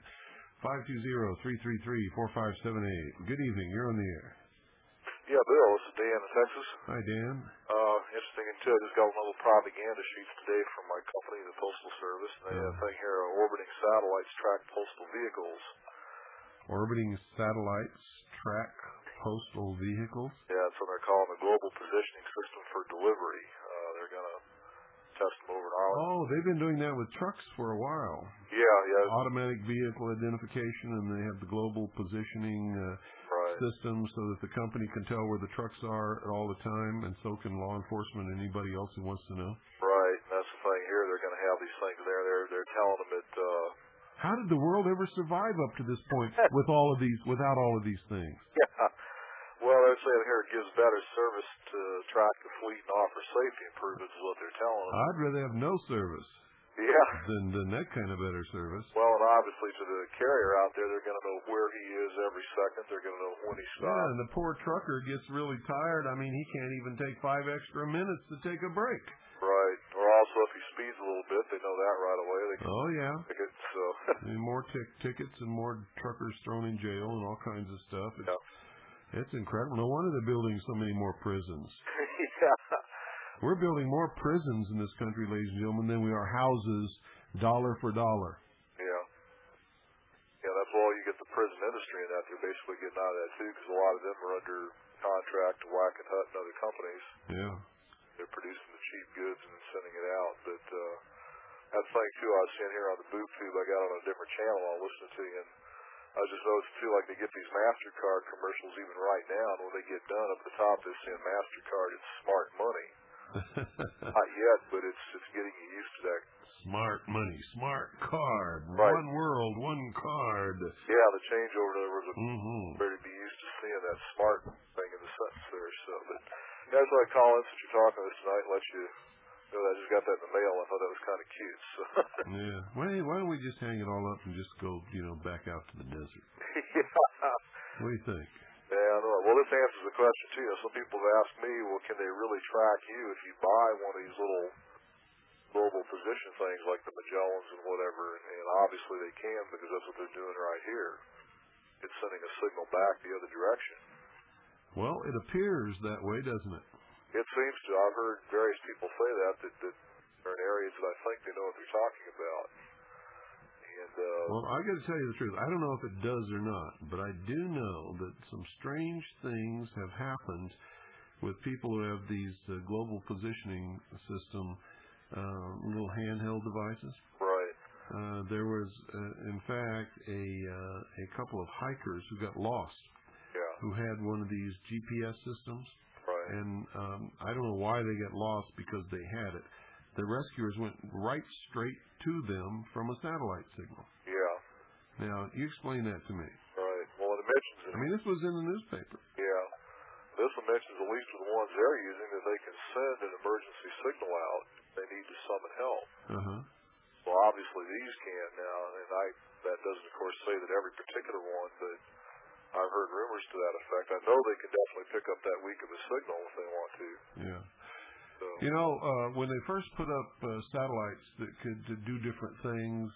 520-333-4578. Good evening. You're on the air. Yeah, Bill, this is Dan in Texas. Hi, Dan. Interesting, too. I just got one of the propaganda sheets today from my company, the Postal Service. And they have a thing here, orbiting satellites track postal vehicles. Orbiting satellites track postal vehicles? Yeah, that's what they're calling the Global Positioning System for Delivery. They're going to test them over in Arlington. Oh, they've been doing that with trucks for a while. Yeah. Automatic vehicle identification, and they have the global positioning system so that the company can tell where the trucks are all the time, and so can law enforcement and anybody else who wants to know. Right, and that's the thing here. They're going to have these things there. They're telling them that... How did the world ever survive up to this point without all of these things? Yeah. Well, they're saying here it gives better service to track the fleet and offer safety improvements is what they're telling us. I'd rather have no service. Yeah. Than that kind of better service. Well, and obviously to the carrier out there, they're going to know where he is every second. They're going to know when he stops. Yeah, and the poor trucker gets really tired. I mean, he can't even take 5 extra minutes to take a break. Right. Or also, if he speeds a little bit, they know that right away. They can ticket, so. And more tickets and more truckers thrown in jail and all kinds of stuff. It's incredible. No wonder they're building so many more prisons. Yeah. We're building more prisons in this country, ladies and gentlemen, than we are houses, dollar for dollar. Yeah. Yeah, that's all you get the prison industry in that. They're basically getting out of that, too, because a lot of them are under contract to Wackenhut and other companies. Yeah. They're producing the cheap goods and then sending it out. But that's the thing, too, I was seeing here on the boob tube. I got on a different channel I'll listen to, and I just noticed, too, like they get these MasterCard commercials even right now, and when they get done, up the top they're saying MasterCard, it's smart money. Not yet, but it's getting you used to that. Smart money, smart card, right. One world, one card. Yeah, the changeover, in other words, better be used to seeing that smart thing in the sentence there. So, but that's why I call in since you're talking to us tonight and let you know that I just got that in the mail. I thought that was kind of cute. So. Yeah. Why don't we just hang it all up and just go, back out to the desert? Yeah. What do you think? Yeah, I know. Well, this answers the question, too. Some people have asked me, well, can they really track you if you buy one of these little global position things like the Magellans and whatever? And obviously they can because that's what they're doing right here. It's sending a signal back the other direction. Well, it appears that way, doesn't it? It seems to. I've heard various people say that they're in areas that I think they know what they're talking about. Well, I got to tell you the truth. I don't know if it does or not, but I do know that some strange things have happened with people who have these global positioning system little handheld devices. Right. There was, in fact, a couple of hikers who got lost. Yeah. Who had one of these GPS systems. Right. And I don't know why they got lost because they had it. The rescuers went right straight to them from a satellite signal. Yeah. Now, you explain that to me. Right. Well, it mentions... I mean, this was in the newspaper. Yeah. This one mentions, at least for the ones they're using, that they can send an emergency signal out if they need to summon help. Uh-huh. Well, obviously these can now, and that doesn't, of course, say that every particular one, but I've heard rumors to that effect. I know they can definitely pick up that weak of a signal if they want to. Yeah. So. When they first put up satellites that could do different things,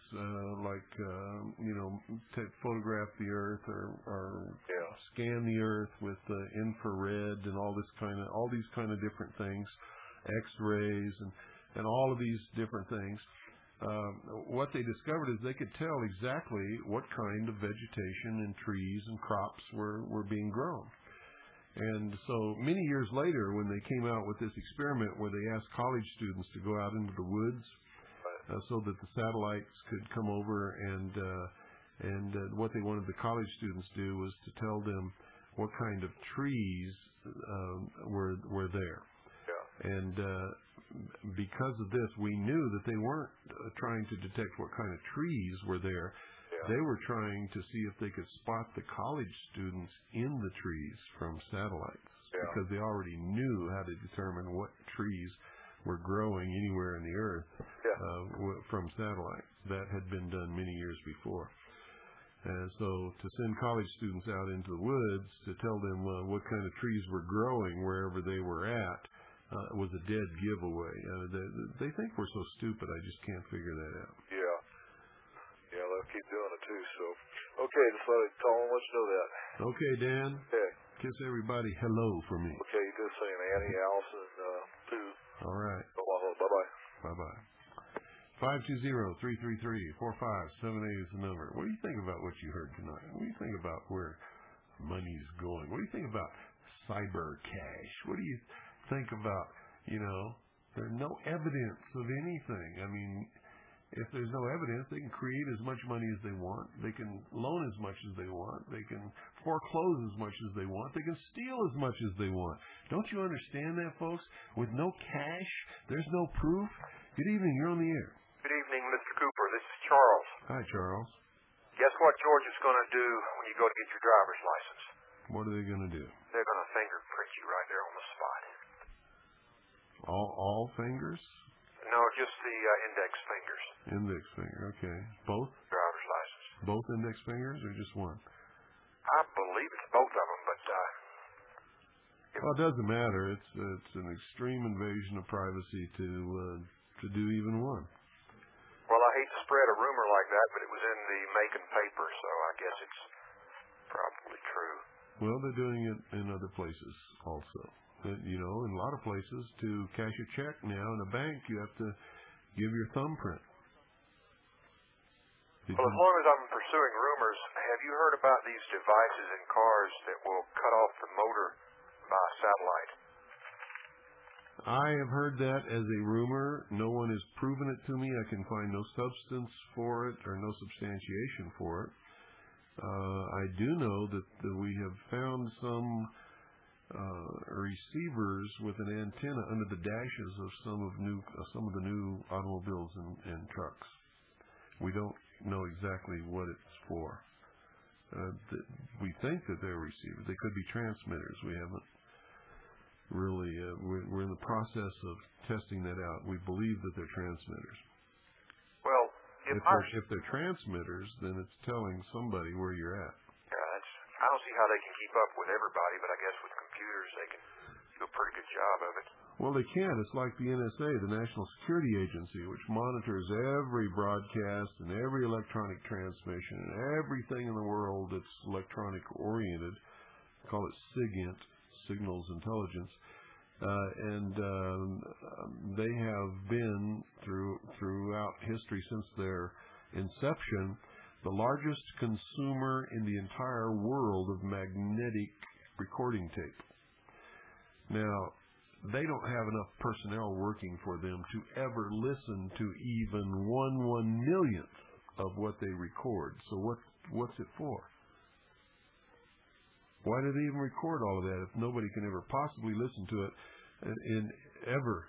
photograph the Earth or scan the Earth with infrared and all these kind of different things, X-rays and all of these different things. What they discovered is they could tell exactly what kind of vegetation and trees and crops were being grown. And so many years later, when they came out with this experiment where they asked college students to go out into the woods so that the satellites could come over and what they wanted the college students to do was to tell them what kind of trees were there. Yeah. And because of this, we knew that they weren't trying to detect what kind of trees were there. Yeah. They were trying to see if they could spot the college students in the trees from satellites because they already knew how to determine what trees were growing anywhere in the Earth from satellites. That had been done many years before. So to send college students out into the woods to tell them what kind of trees were growing wherever they were at was a dead giveaway. They think we're so stupid. I just can't figure that out. Yeah. Yeah, they'll keep doing it too. So, okay, just let it call and let you know that. Okay, Dan. Okay. Kiss everybody hello for me. Okay, you just saying Annie, Allison, too. All right. Bye-bye. Bye-bye. 520-333-4578 is the number. What do you think about what you heard tonight? What do you think about where money's going? What do you think about cyber cash? What do you think about, there's no evidence of anything. I mean, if there's no evidence, they can create as much money as they want. They can loan as much as they want. They can foreclose as much as they want. They can steal as much as they want. Don't you understand that, folks? With no cash, there's no proof. Good evening. You're on the air. Good evening, Mr. Cooper. This is Charles. Hi, Charles. Guess what George is going to do when you go to get your driver's license? What are they going to do? They're going to fingerprint you right there on the spot. All fingers? No, just the index fingers. Index finger, okay. Both? Driver's license. Both index fingers or just one? I believe it's both of them, but... Well, it doesn't matter. It's an extreme invasion of privacy to do even one. Well, I hate to spread a rumor like that, but it was in the Macon paper, so I guess it's probably true. Well, they're doing it in other places also. In a lot of places, to cash a check now in a bank, you have to give your thumbprint. Well, as long as I'm pursuing rumors, have you heard about these devices in cars that will cut off the motor by satellite? I have heard that as a rumor. No one has proven it to me. I can find no substance for it or no substantiation for it. I do know that we have found some receivers with an antenna under the dashes of some of the new automobiles and trucks. We don't know exactly what it's for. We think that they're receivers. They could be transmitters. We haven't really, we're in the process of testing that out. We believe that they're transmitters. Well, if they're transmitters, then it's telling somebody where you're at. Yeah, I don't see how they can keep up with everybody, but I guess with computers they can do a pretty good job of it. Well, they can. It's like the NSA, the National Security Agency, which monitors every broadcast and every electronic transmission and everything in the world that's electronic oriented. Call it SIGINT. Signals Intelligence, and they have been throughout history since their inception the largest consumer in the entire world of magnetic recording tape. Now, they don't have enough personnel working for them to ever listen to even 1/1,000,000th of what they record. So what's it for? Why do they even record all of that if nobody can ever possibly listen to it ever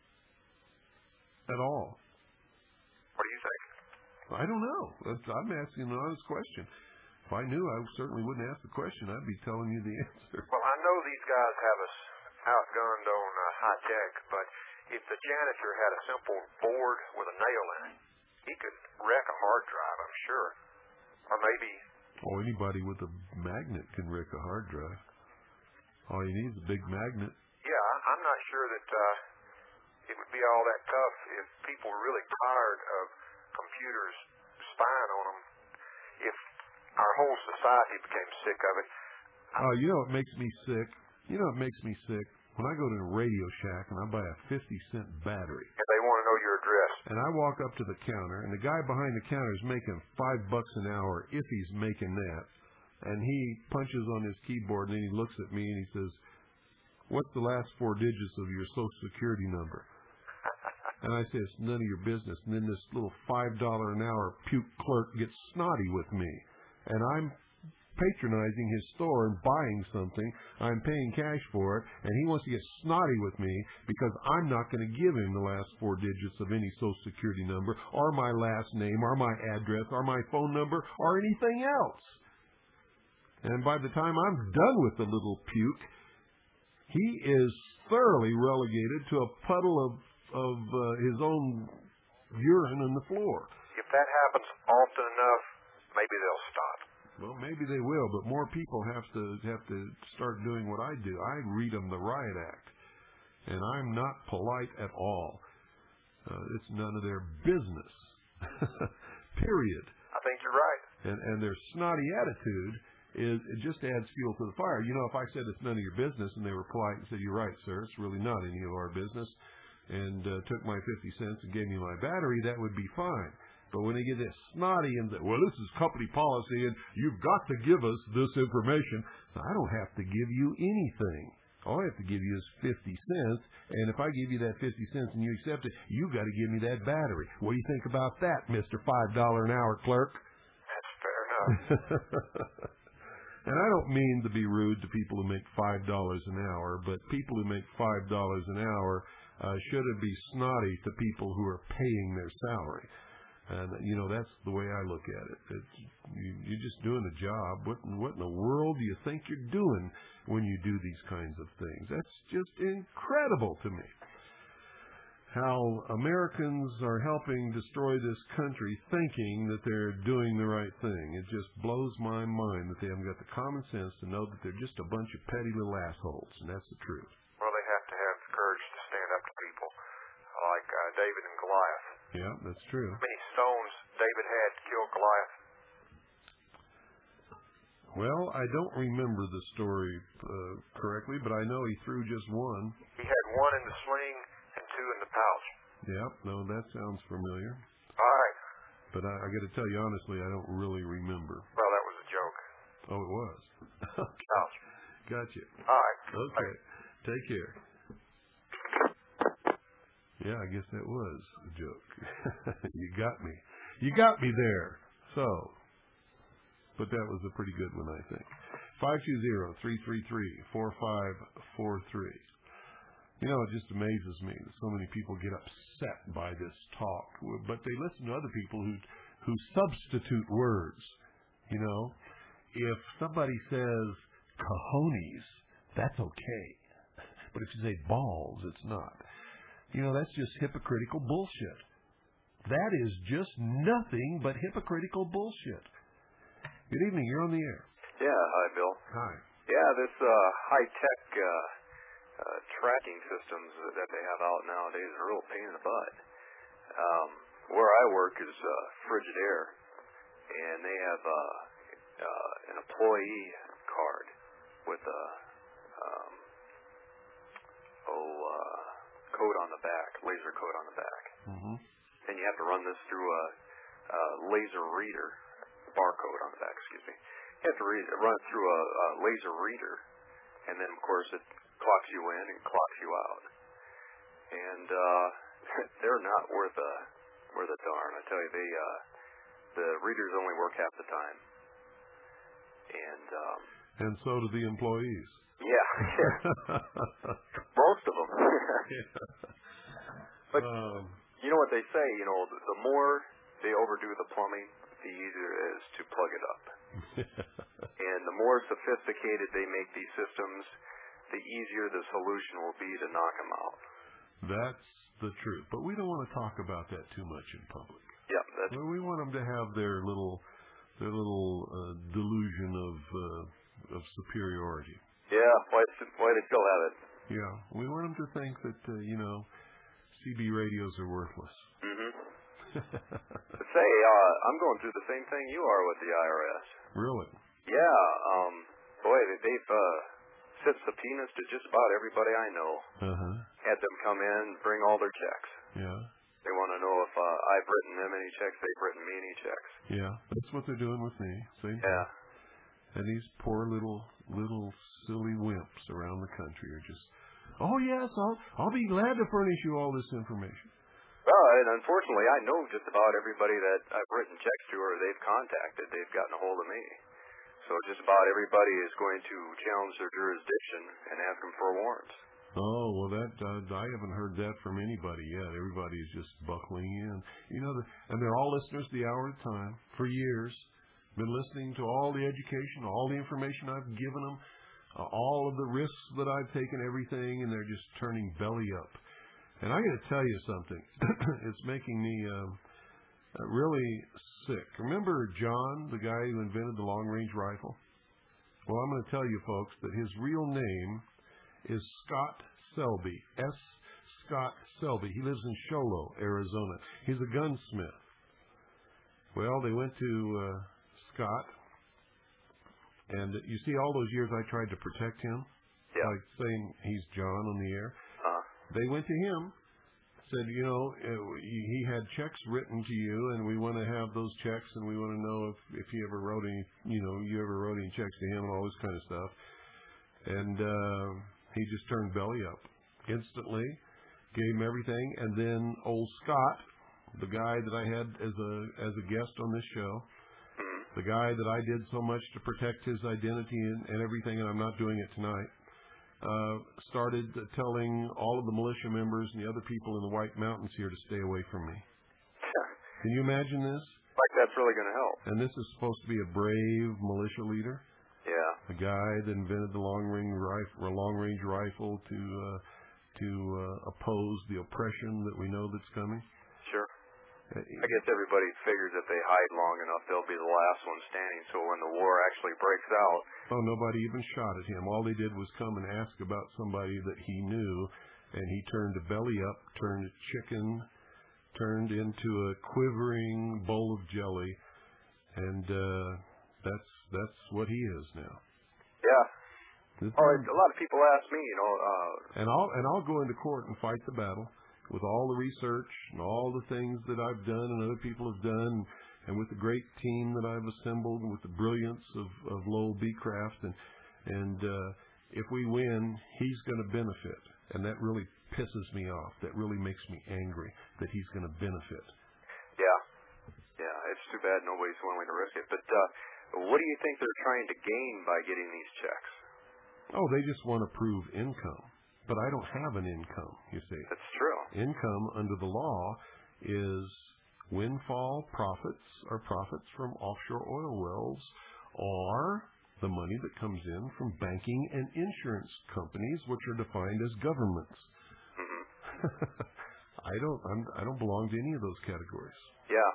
at all? What do you think? I don't know. I'm asking an honest question. If I knew, I certainly wouldn't ask the question. I'd be telling you the answer. Well, I know these guys have us outgunned on high tech, but if the janitor had a simple board with a nail in it, he could wreck a hard drive, I'm sure. Or maybe... Oh, anybody with a magnet can wreck a hard drive. All you need is a big magnet. Yeah, I'm not sure that it would be all that tough if people were really tired of computers spying on them. If our whole society became sick of it. Oh, you know what makes me sick? When I go to a Radio Shack and I buy a 50-cent battery. And they want to know your address. And I walk up to the counter, and the guy behind the counter is making $5 an hour, if he's making that. And he punches on his keyboard, and then he looks at me and he says, "What's the last 4 digits of your Social Security number?" And I say, "It's none of your business." And then this little $5 an hour puke clerk gets snotty with me. And I'm patronizing his store and buying something. I'm paying cash for it, and he wants to get snotty with me because I'm not going to give him the last 4 digits of any Social Security number or my last name or my address or my phone number or anything else. And by the time I'm done with the little puke, he is thoroughly relegated to a puddle of his own urine on the floor. If that happens often enough, maybe they'll stop. Well, maybe they will, but more people have to start doing what I do. I read them the Riot Act, and I'm not polite at all. It's none of their business. Period. I think you're right. And their snotty attitude it just adds fuel to the fire. You know, if I said it's none of your business, and they were polite and said, "You're right, sir, it's really not any of our business," and took my 50 cents and gave me my battery, that would be fine. But when they get this snotty and say, "Well, this is company policy, and you've got to give us this information," I don't have to give you anything. All I have to give you is 50 cents, and if I give you that 50 cents and you accept it, you've got to give me that battery. What do you think about that, Mr. $5 an hour clerk? That's fair enough. And I don't mean to be rude to people who make $5 an hour, but people who make $5 an hour shouldn't be snotty to people who are paying their salary. And, you know, that's the way I look at it. You're just doing a job. What in the world do you think you're doing when you do these kinds of things? That's just incredible to me. How Americans are helping destroy this country thinking that they're doing the right thing. It just blows my mind that they haven't got the common sense to know that they're just a bunch of petty little assholes, and that's the truth. Well, they have to have the courage to stand up to people like David and Goliath. Yeah, that's true. How many stones David had to kill Goliath? Well, I don't remember the story correctly, but I know he threw just one. He had one in the sling and two in the pouch. Yep, no, that sounds familiar. All right. But I got to tell you honestly, I don't really remember. Well, that was a joke. Oh, it was? Okay. Ouch. Gotcha. All right. Okay. Take care. Yeah, I guess that was a joke. You got me. You got me there. So, but that was a pretty good one, I think. 520-333-4543. You know, it just amazes me that so many people get upset by this talk, but they listen to other people who substitute words. You know, if somebody says cojones, that's okay. But if you say balls, it's not. You know, that's just hypocritical bullshit. That is just nothing but hypocritical bullshit. Good evening. You're on the air. Yeah. Hi, Bill. Hi. Yeah, this high-tech tracking systems that they have out nowadays are a real pain in the butt. Where I work is Frigidaire, and they have an employee card with a code on the back, laser code on the back. Mm-hmm. And you have to run this through a laser reader, barcode on the back, excuse me. You have to run it through a laser reader, and then, of course, it clocks you in and clocks you out. And they're not worth a darn. I tell you, the readers only work half the time. And so do the employees. Yeah. Most of them. But you know what they say, you know, the more they overdo the plumbing, the easier it is to plug it up. And the more sophisticated they make these systems, the easier the solution will be to knock them out. That's the truth. But we don't want to talk about that too much in public. Yeah, that's we want them to have their little delusion of superiority. Yeah, why they still have it? Yeah, we want them to think that CB radios are worthless. Mm-hmm. Say, I'm going through the same thing you are with the IRS. Really? Yeah. Boy, they've sent subpoenas to just about everybody I know. Uh-huh. Had them come in, bring all their checks. Yeah. They want to know if I've written them any checks, they've written me any checks. Yeah, that's what they're doing with me. Same thing. Yeah. And these poor little silly wimps around the country are just, oh yes, I'll be glad to furnish you all this information. Well, and unfortunately, I know just about everybody that I've written checks to or they've contacted. They've gotten a hold of me. So just about everybody is going to challenge their jurisdiction and ask them for warrants. Oh, well, that I haven't heard that from anybody yet. Everybody is just buckling in. You know, and they're all listeners the hour at a time for years. Been listening to all the education, all the information I've given them, all of the risks that I've taken, everything, and they're just turning belly up. And I got to tell you something. It's making me really sick. Remember John, the guy who invented the long-range rifle? Well, I'm going to tell you, folks, that his real name is Scott Selby. S. Scott Selby. He lives in Show Low, Arizona. He's a gunsmith. Well, they went to Scott, and you see all those years I tried to protect him, like saying he's John on the air. They went to him, said, you know, he had checks written to you, and we want to have those checks, and we want to know if he ever wrote any, you ever wrote any checks to him and all this kind of stuff. And he just turned belly up instantly, gave him everything, and then old Scott, the guy that I had as a guest on this show, the guy that I did so much to protect his identity and everything, and I'm not doing it tonight, started telling all of the militia members and the other people in the White Mountains here to stay away from me. Can you imagine this? Like that's really going to help. And this is supposed to be a brave militia leader. Yeah. The guy that invented the long-range rifle to oppose the oppression that we know that's coming. Sure. I guess everybody figures if they hide long enough, they'll be the last one standing. So when the war actually breaks out... Oh, nobody even shot at him. All they did was come and ask about somebody that he knew, and he turned a belly up, turned a chicken, turned into a quivering bowl of jelly, and that's what he is now. Yeah. A lot of people ask me, And I'll go into court and fight the battle with all the research and all the things that I've done and other people have done, and with the great team that I've assembled, and with the brilliance of Lowell Beecraft, and if we win, he's going to benefit, and that really pisses me off. That really makes me angry that he's going to benefit. Yeah, it's too bad nobody's willing to risk it. But what do you think they're trying to gain by getting these checks? Oh, they just want to prove income. But I don't have an income, you see. That's true. Income under the law is windfall profits or profits from offshore oil wells, or the money that comes in from banking and insurance companies, which are defined as governments. Mm-hmm. I don't belong to any of those categories. Yeah.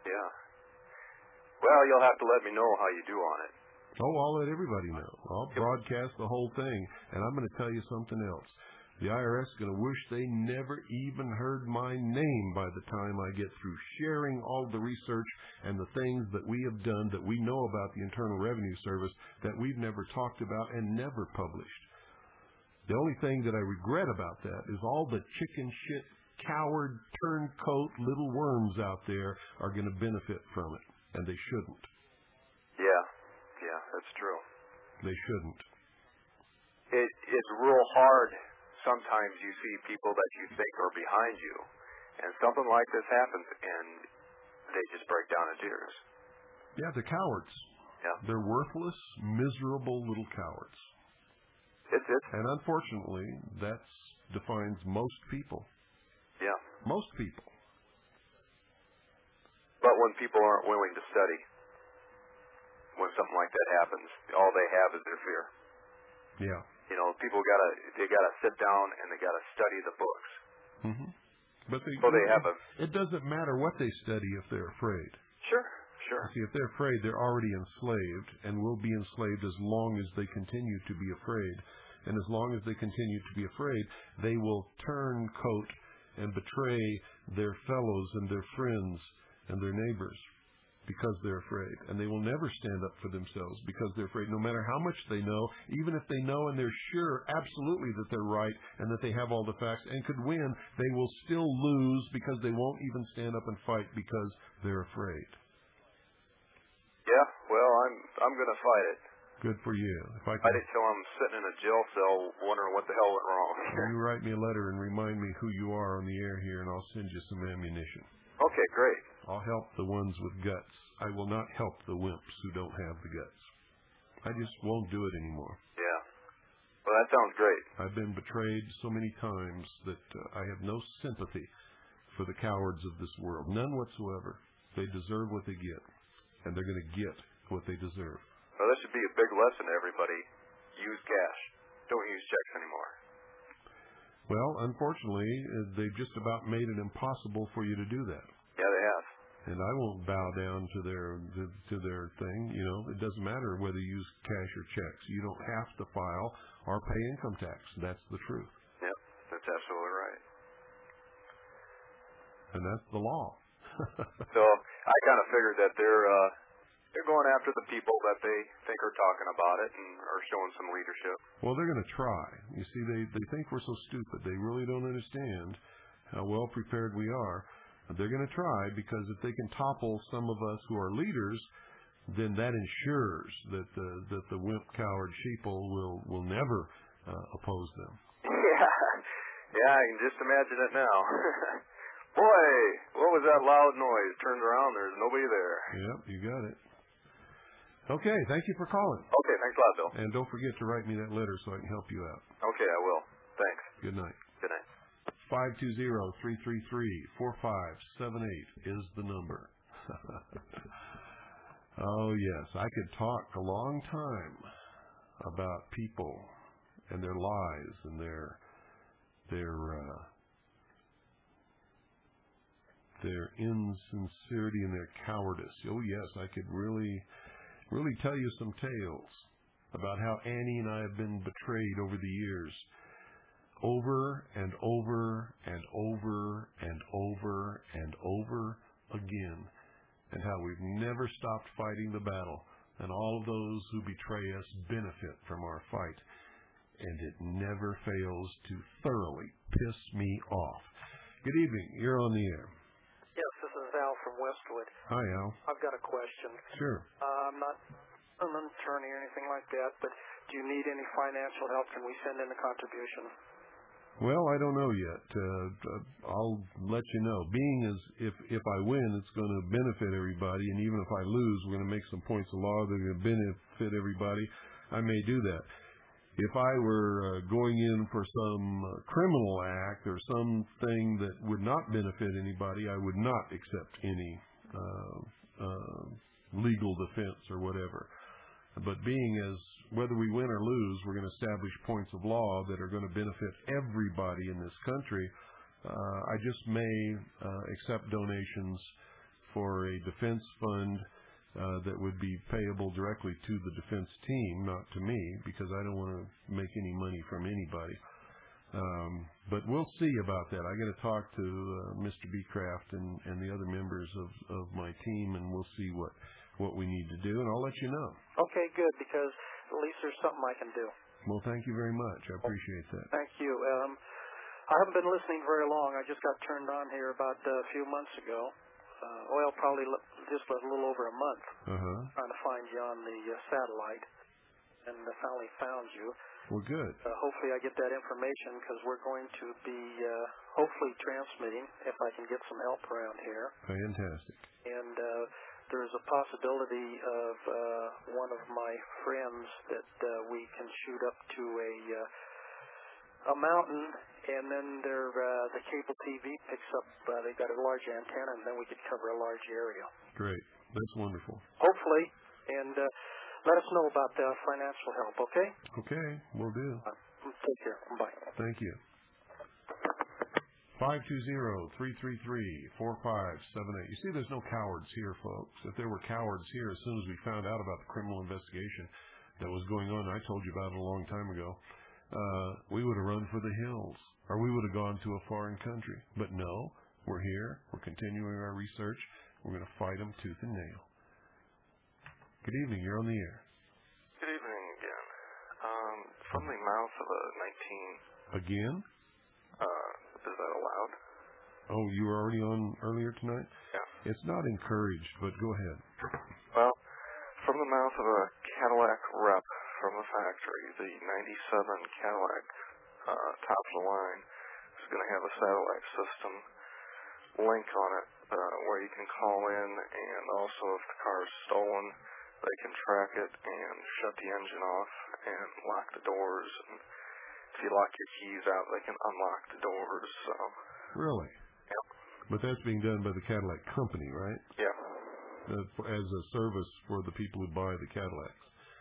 Well, you'll have to let me know how you do on it. Oh, I'll let everybody know. I'll broadcast the whole thing, and I'm going to tell you something else. The IRS is going to wish they never even heard my name by the time I get through sharing all the research and the things that we have done that we know about the Internal Revenue Service that we've never talked about and never published. The only thing that I regret about that is all the chicken shit, coward, turncoat little worms out there are going to benefit from it, and they shouldn't. Yeah, that's true. They shouldn't. It's real hard. Sometimes you see people that you think are behind you, and something like this happens, and they just break down in tears. Yeah, they're cowards. Yeah. They're worthless, miserable little cowards. And unfortunately, that defines most people. Yeah. Most people. But when people aren't willing to study, when something like that happens, all they have is their fear. Yeah. People gotta sit down and they gotta study the books. Mm-hmm. But it doesn't matter what they study if they're afraid. Sure. See, if they're afraid, they're already enslaved and will be enslaved as long as they continue to be afraid. And as long as they continue to be afraid, they will turn coat and betray their fellows and their friends and their neighbors because they're afraid. And they will never stand up for themselves because they're afraid, no matter how much they know, even if they know and they're sure absolutely that they're right and that they have all the facts and could win, they will still lose because they won't even stand up and fight because they're afraid. Yeah, well, I'm going to fight it. Good for you. If I fight it till I'm sitting in a jail cell wondering what the hell went wrong. You write me a letter and remind me who you are on the air here, and I'll send you some ammunition. Okay, great. I'll help the ones with guts. I will not help the wimps who don't have the guts. I just won't do it anymore. Yeah. Well, that sounds great. I've been betrayed so many times that I have no sympathy for the cowards of this world. None whatsoever. They deserve what they get, and they're going to get what they deserve. Well, that should be a big lesson to everybody. Use cash. Don't use checks anymore. Well, unfortunately, they've just about made it impossible for you to do that. Yeah, they have. and I won't bow down to their thing. You know, it doesn't matter whether you use cash or checks. You don't have to file or pay income tax. That's the truth. Yep, that's absolutely right. And that's the law. So I kind of figured that they're going after the people that they think are talking about it and are showing some leadership. Well, they're going to try. You see, they think we're so stupid. They really don't understand how well prepared we are. They're going to try, because if they can topple some of us who are leaders, then that ensures that the wimp, coward sheeple will never oppose them. Yeah, I can just imagine it now. Boy, what was that loud noise? Turned around, there's nobody there. Yep, you got it. Okay, thank you for calling. Okay, thanks a lot, Bill. And don't forget to write me that letter so I can help you out. Okay, I will. Thanks. Good night. Good night. 520-333-4578 is the number. Oh, yes, I could talk a long time about people and their lies and their insincerity and their cowardice. Oh, yes, I could really tell you some tales about how Annie and I have been betrayed over the years. Over and over and over and over and over again, and how we've never stopped fighting the battle, and all of those who betray us benefit from our fight, and it never fails to thoroughly piss me off. Good evening. You're on the air. Yes, this is Al from Westwood. Hi, Al. I've got a question. Sure. I'm not an attorney or anything like that, but do you need any financial help? Can we send in a contribution? Well, I don't know yet. I'll let you know. Being as if I win, it's going to benefit everybody, and even if I lose, we're going to make some points of law that are going to benefit everybody. I may do that. If I were going in for some criminal act or something that would not benefit anybody, I would not accept any legal defense or whatever. But being as whether we win or lose, we're going to establish points of law that are going to benefit everybody in this country. I just may accept donations for a defense fund that would be payable directly to the defense team, not to me, because I don't want to make any money from anybody. But we'll see about that. I got to talk to Mr. Beecraft and the other members of my team, and we'll see what we need to do, and I'll let you know. Okay, good, because at least there's something I can do. Well, thank you very much. I appreciate that. Thank you. I haven't been listening very long. I just got turned on here about a few months ago. Probably just a little over a month. Trying to find you on the satellite, and I finally found you. Well, good. Hopefully I get that information, because we're going to be hopefully transmitting, if I can get some help around here. Fantastic. And there's a possibility of one of my friends that we can shoot up to a mountain, and then the cable TV picks up. They've got a large antenna, and then we could cover a large area. Great. That's wonderful. Hopefully, and let us know about the financial help, okay? Okay, will do. Take care. Bye. Thank you. 520-333-4578. You see, there's no cowards here, folks. If there were cowards here, as soon as we found out about the criminal investigation that was going on, I told you about it a long time ago, we would have run for the hills, or we would have gone to a foreign country. But no, we're here. We're continuing our research. We're going to fight them tooth and nail. Good evening. You're on the air. Good evening again. From the mouth of a 19... Again? Is that allowed? Oh, you were already on earlier tonight? Yeah. It's not encouraged, but go ahead. Well, from the mouth of a Cadillac rep from the factory, the 97 Cadillac top of the line is going to have a satellite system link on it where you can call in, and also if the car is stolen, they can track it and shut the engine off and lock the doors. And if you lock your keys out, they can unlock the doors. So. Really? Yep. But that's being done by the Cadillac company, right? Yeah. As a service for the people who buy the Cadillacs.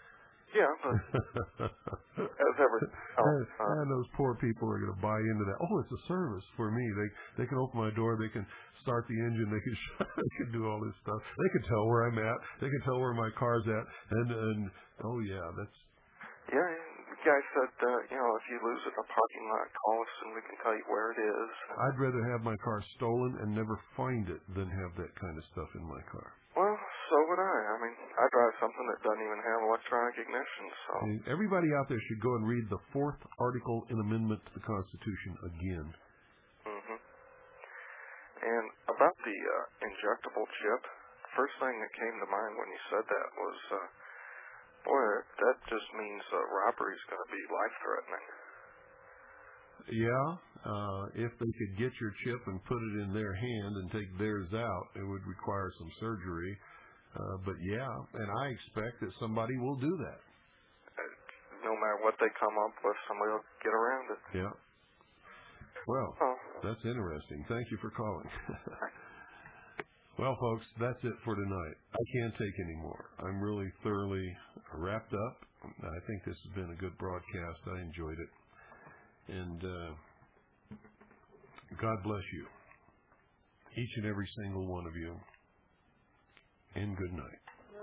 Yeah, but as ever. And those poor people are going to buy into that. Oh, it's a service for me. They can open my door. They can start the engine. They can they can do all this stuff. They can tell where I'm at. They can tell where my car's at. And oh yeah, that's. Yeah, the guy said, if you lose it in a parking lot, call us and we can tell you where it is. I'd rather have my car stolen and never find it than have that kind of stuff in my car. Well, so would I. I mean, I drive something that doesn't even have electronic ignition, so... I mean, everybody out there should go and read the 4th article in Amendment to the Constitution again. Mm-hmm. And about the injectable chip, first thing that came to mind when you said that was, boy, that just means robbery's going to be life-threatening. Yeah, if they could get your chip and put it in their hand and take theirs out, it would require some surgery. But yeah, and I expect that somebody will do that. No matter what they come up with, somebody will get around it. Yeah. Well, that's interesting. Thank you for calling. Well, folks, that's it for tonight. I can't take any more. I'm really thoroughly wrapped up. I think this has been a good broadcast. I enjoyed it. And God bless you, each and every single one of you, and good night.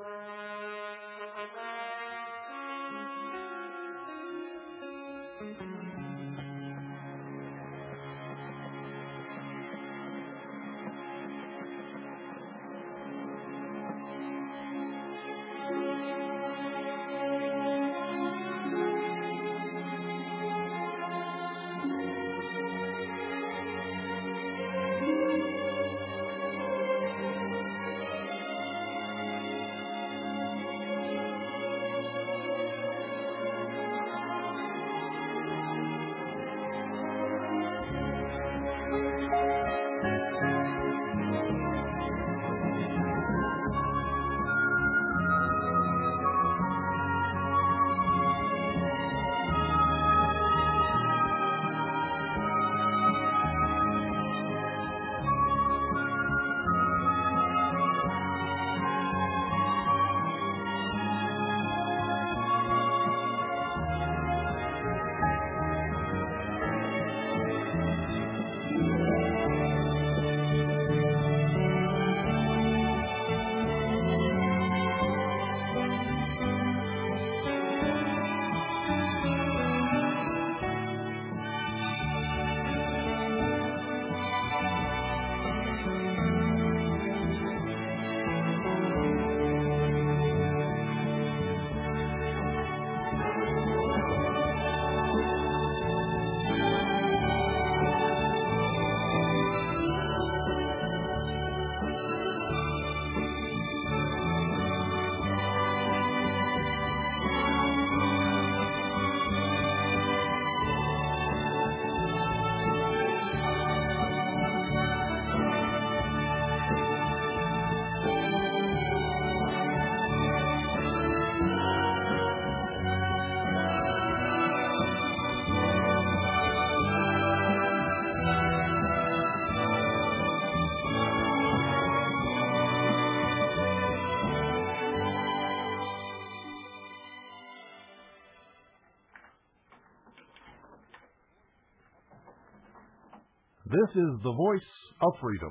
This is the voice of freedom.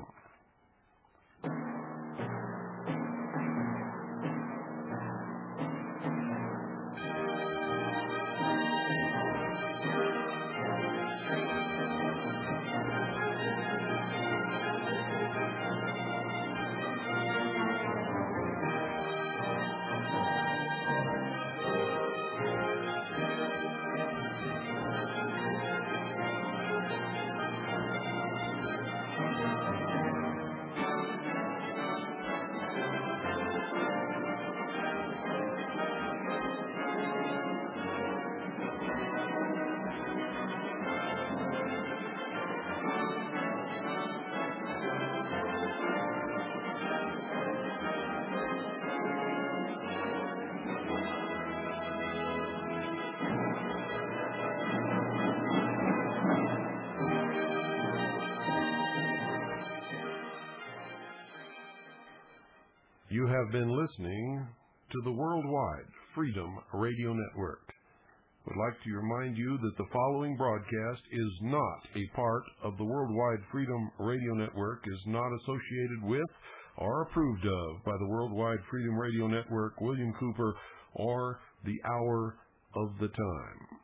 You have been listening to the Worldwide Freedom Radio Network. Would like to remind you that the following broadcast is not a part of the Worldwide Freedom Radio Network, is not associated with or approved of by the Worldwide Freedom Radio Network, William Cooper, or the Hour of the Time.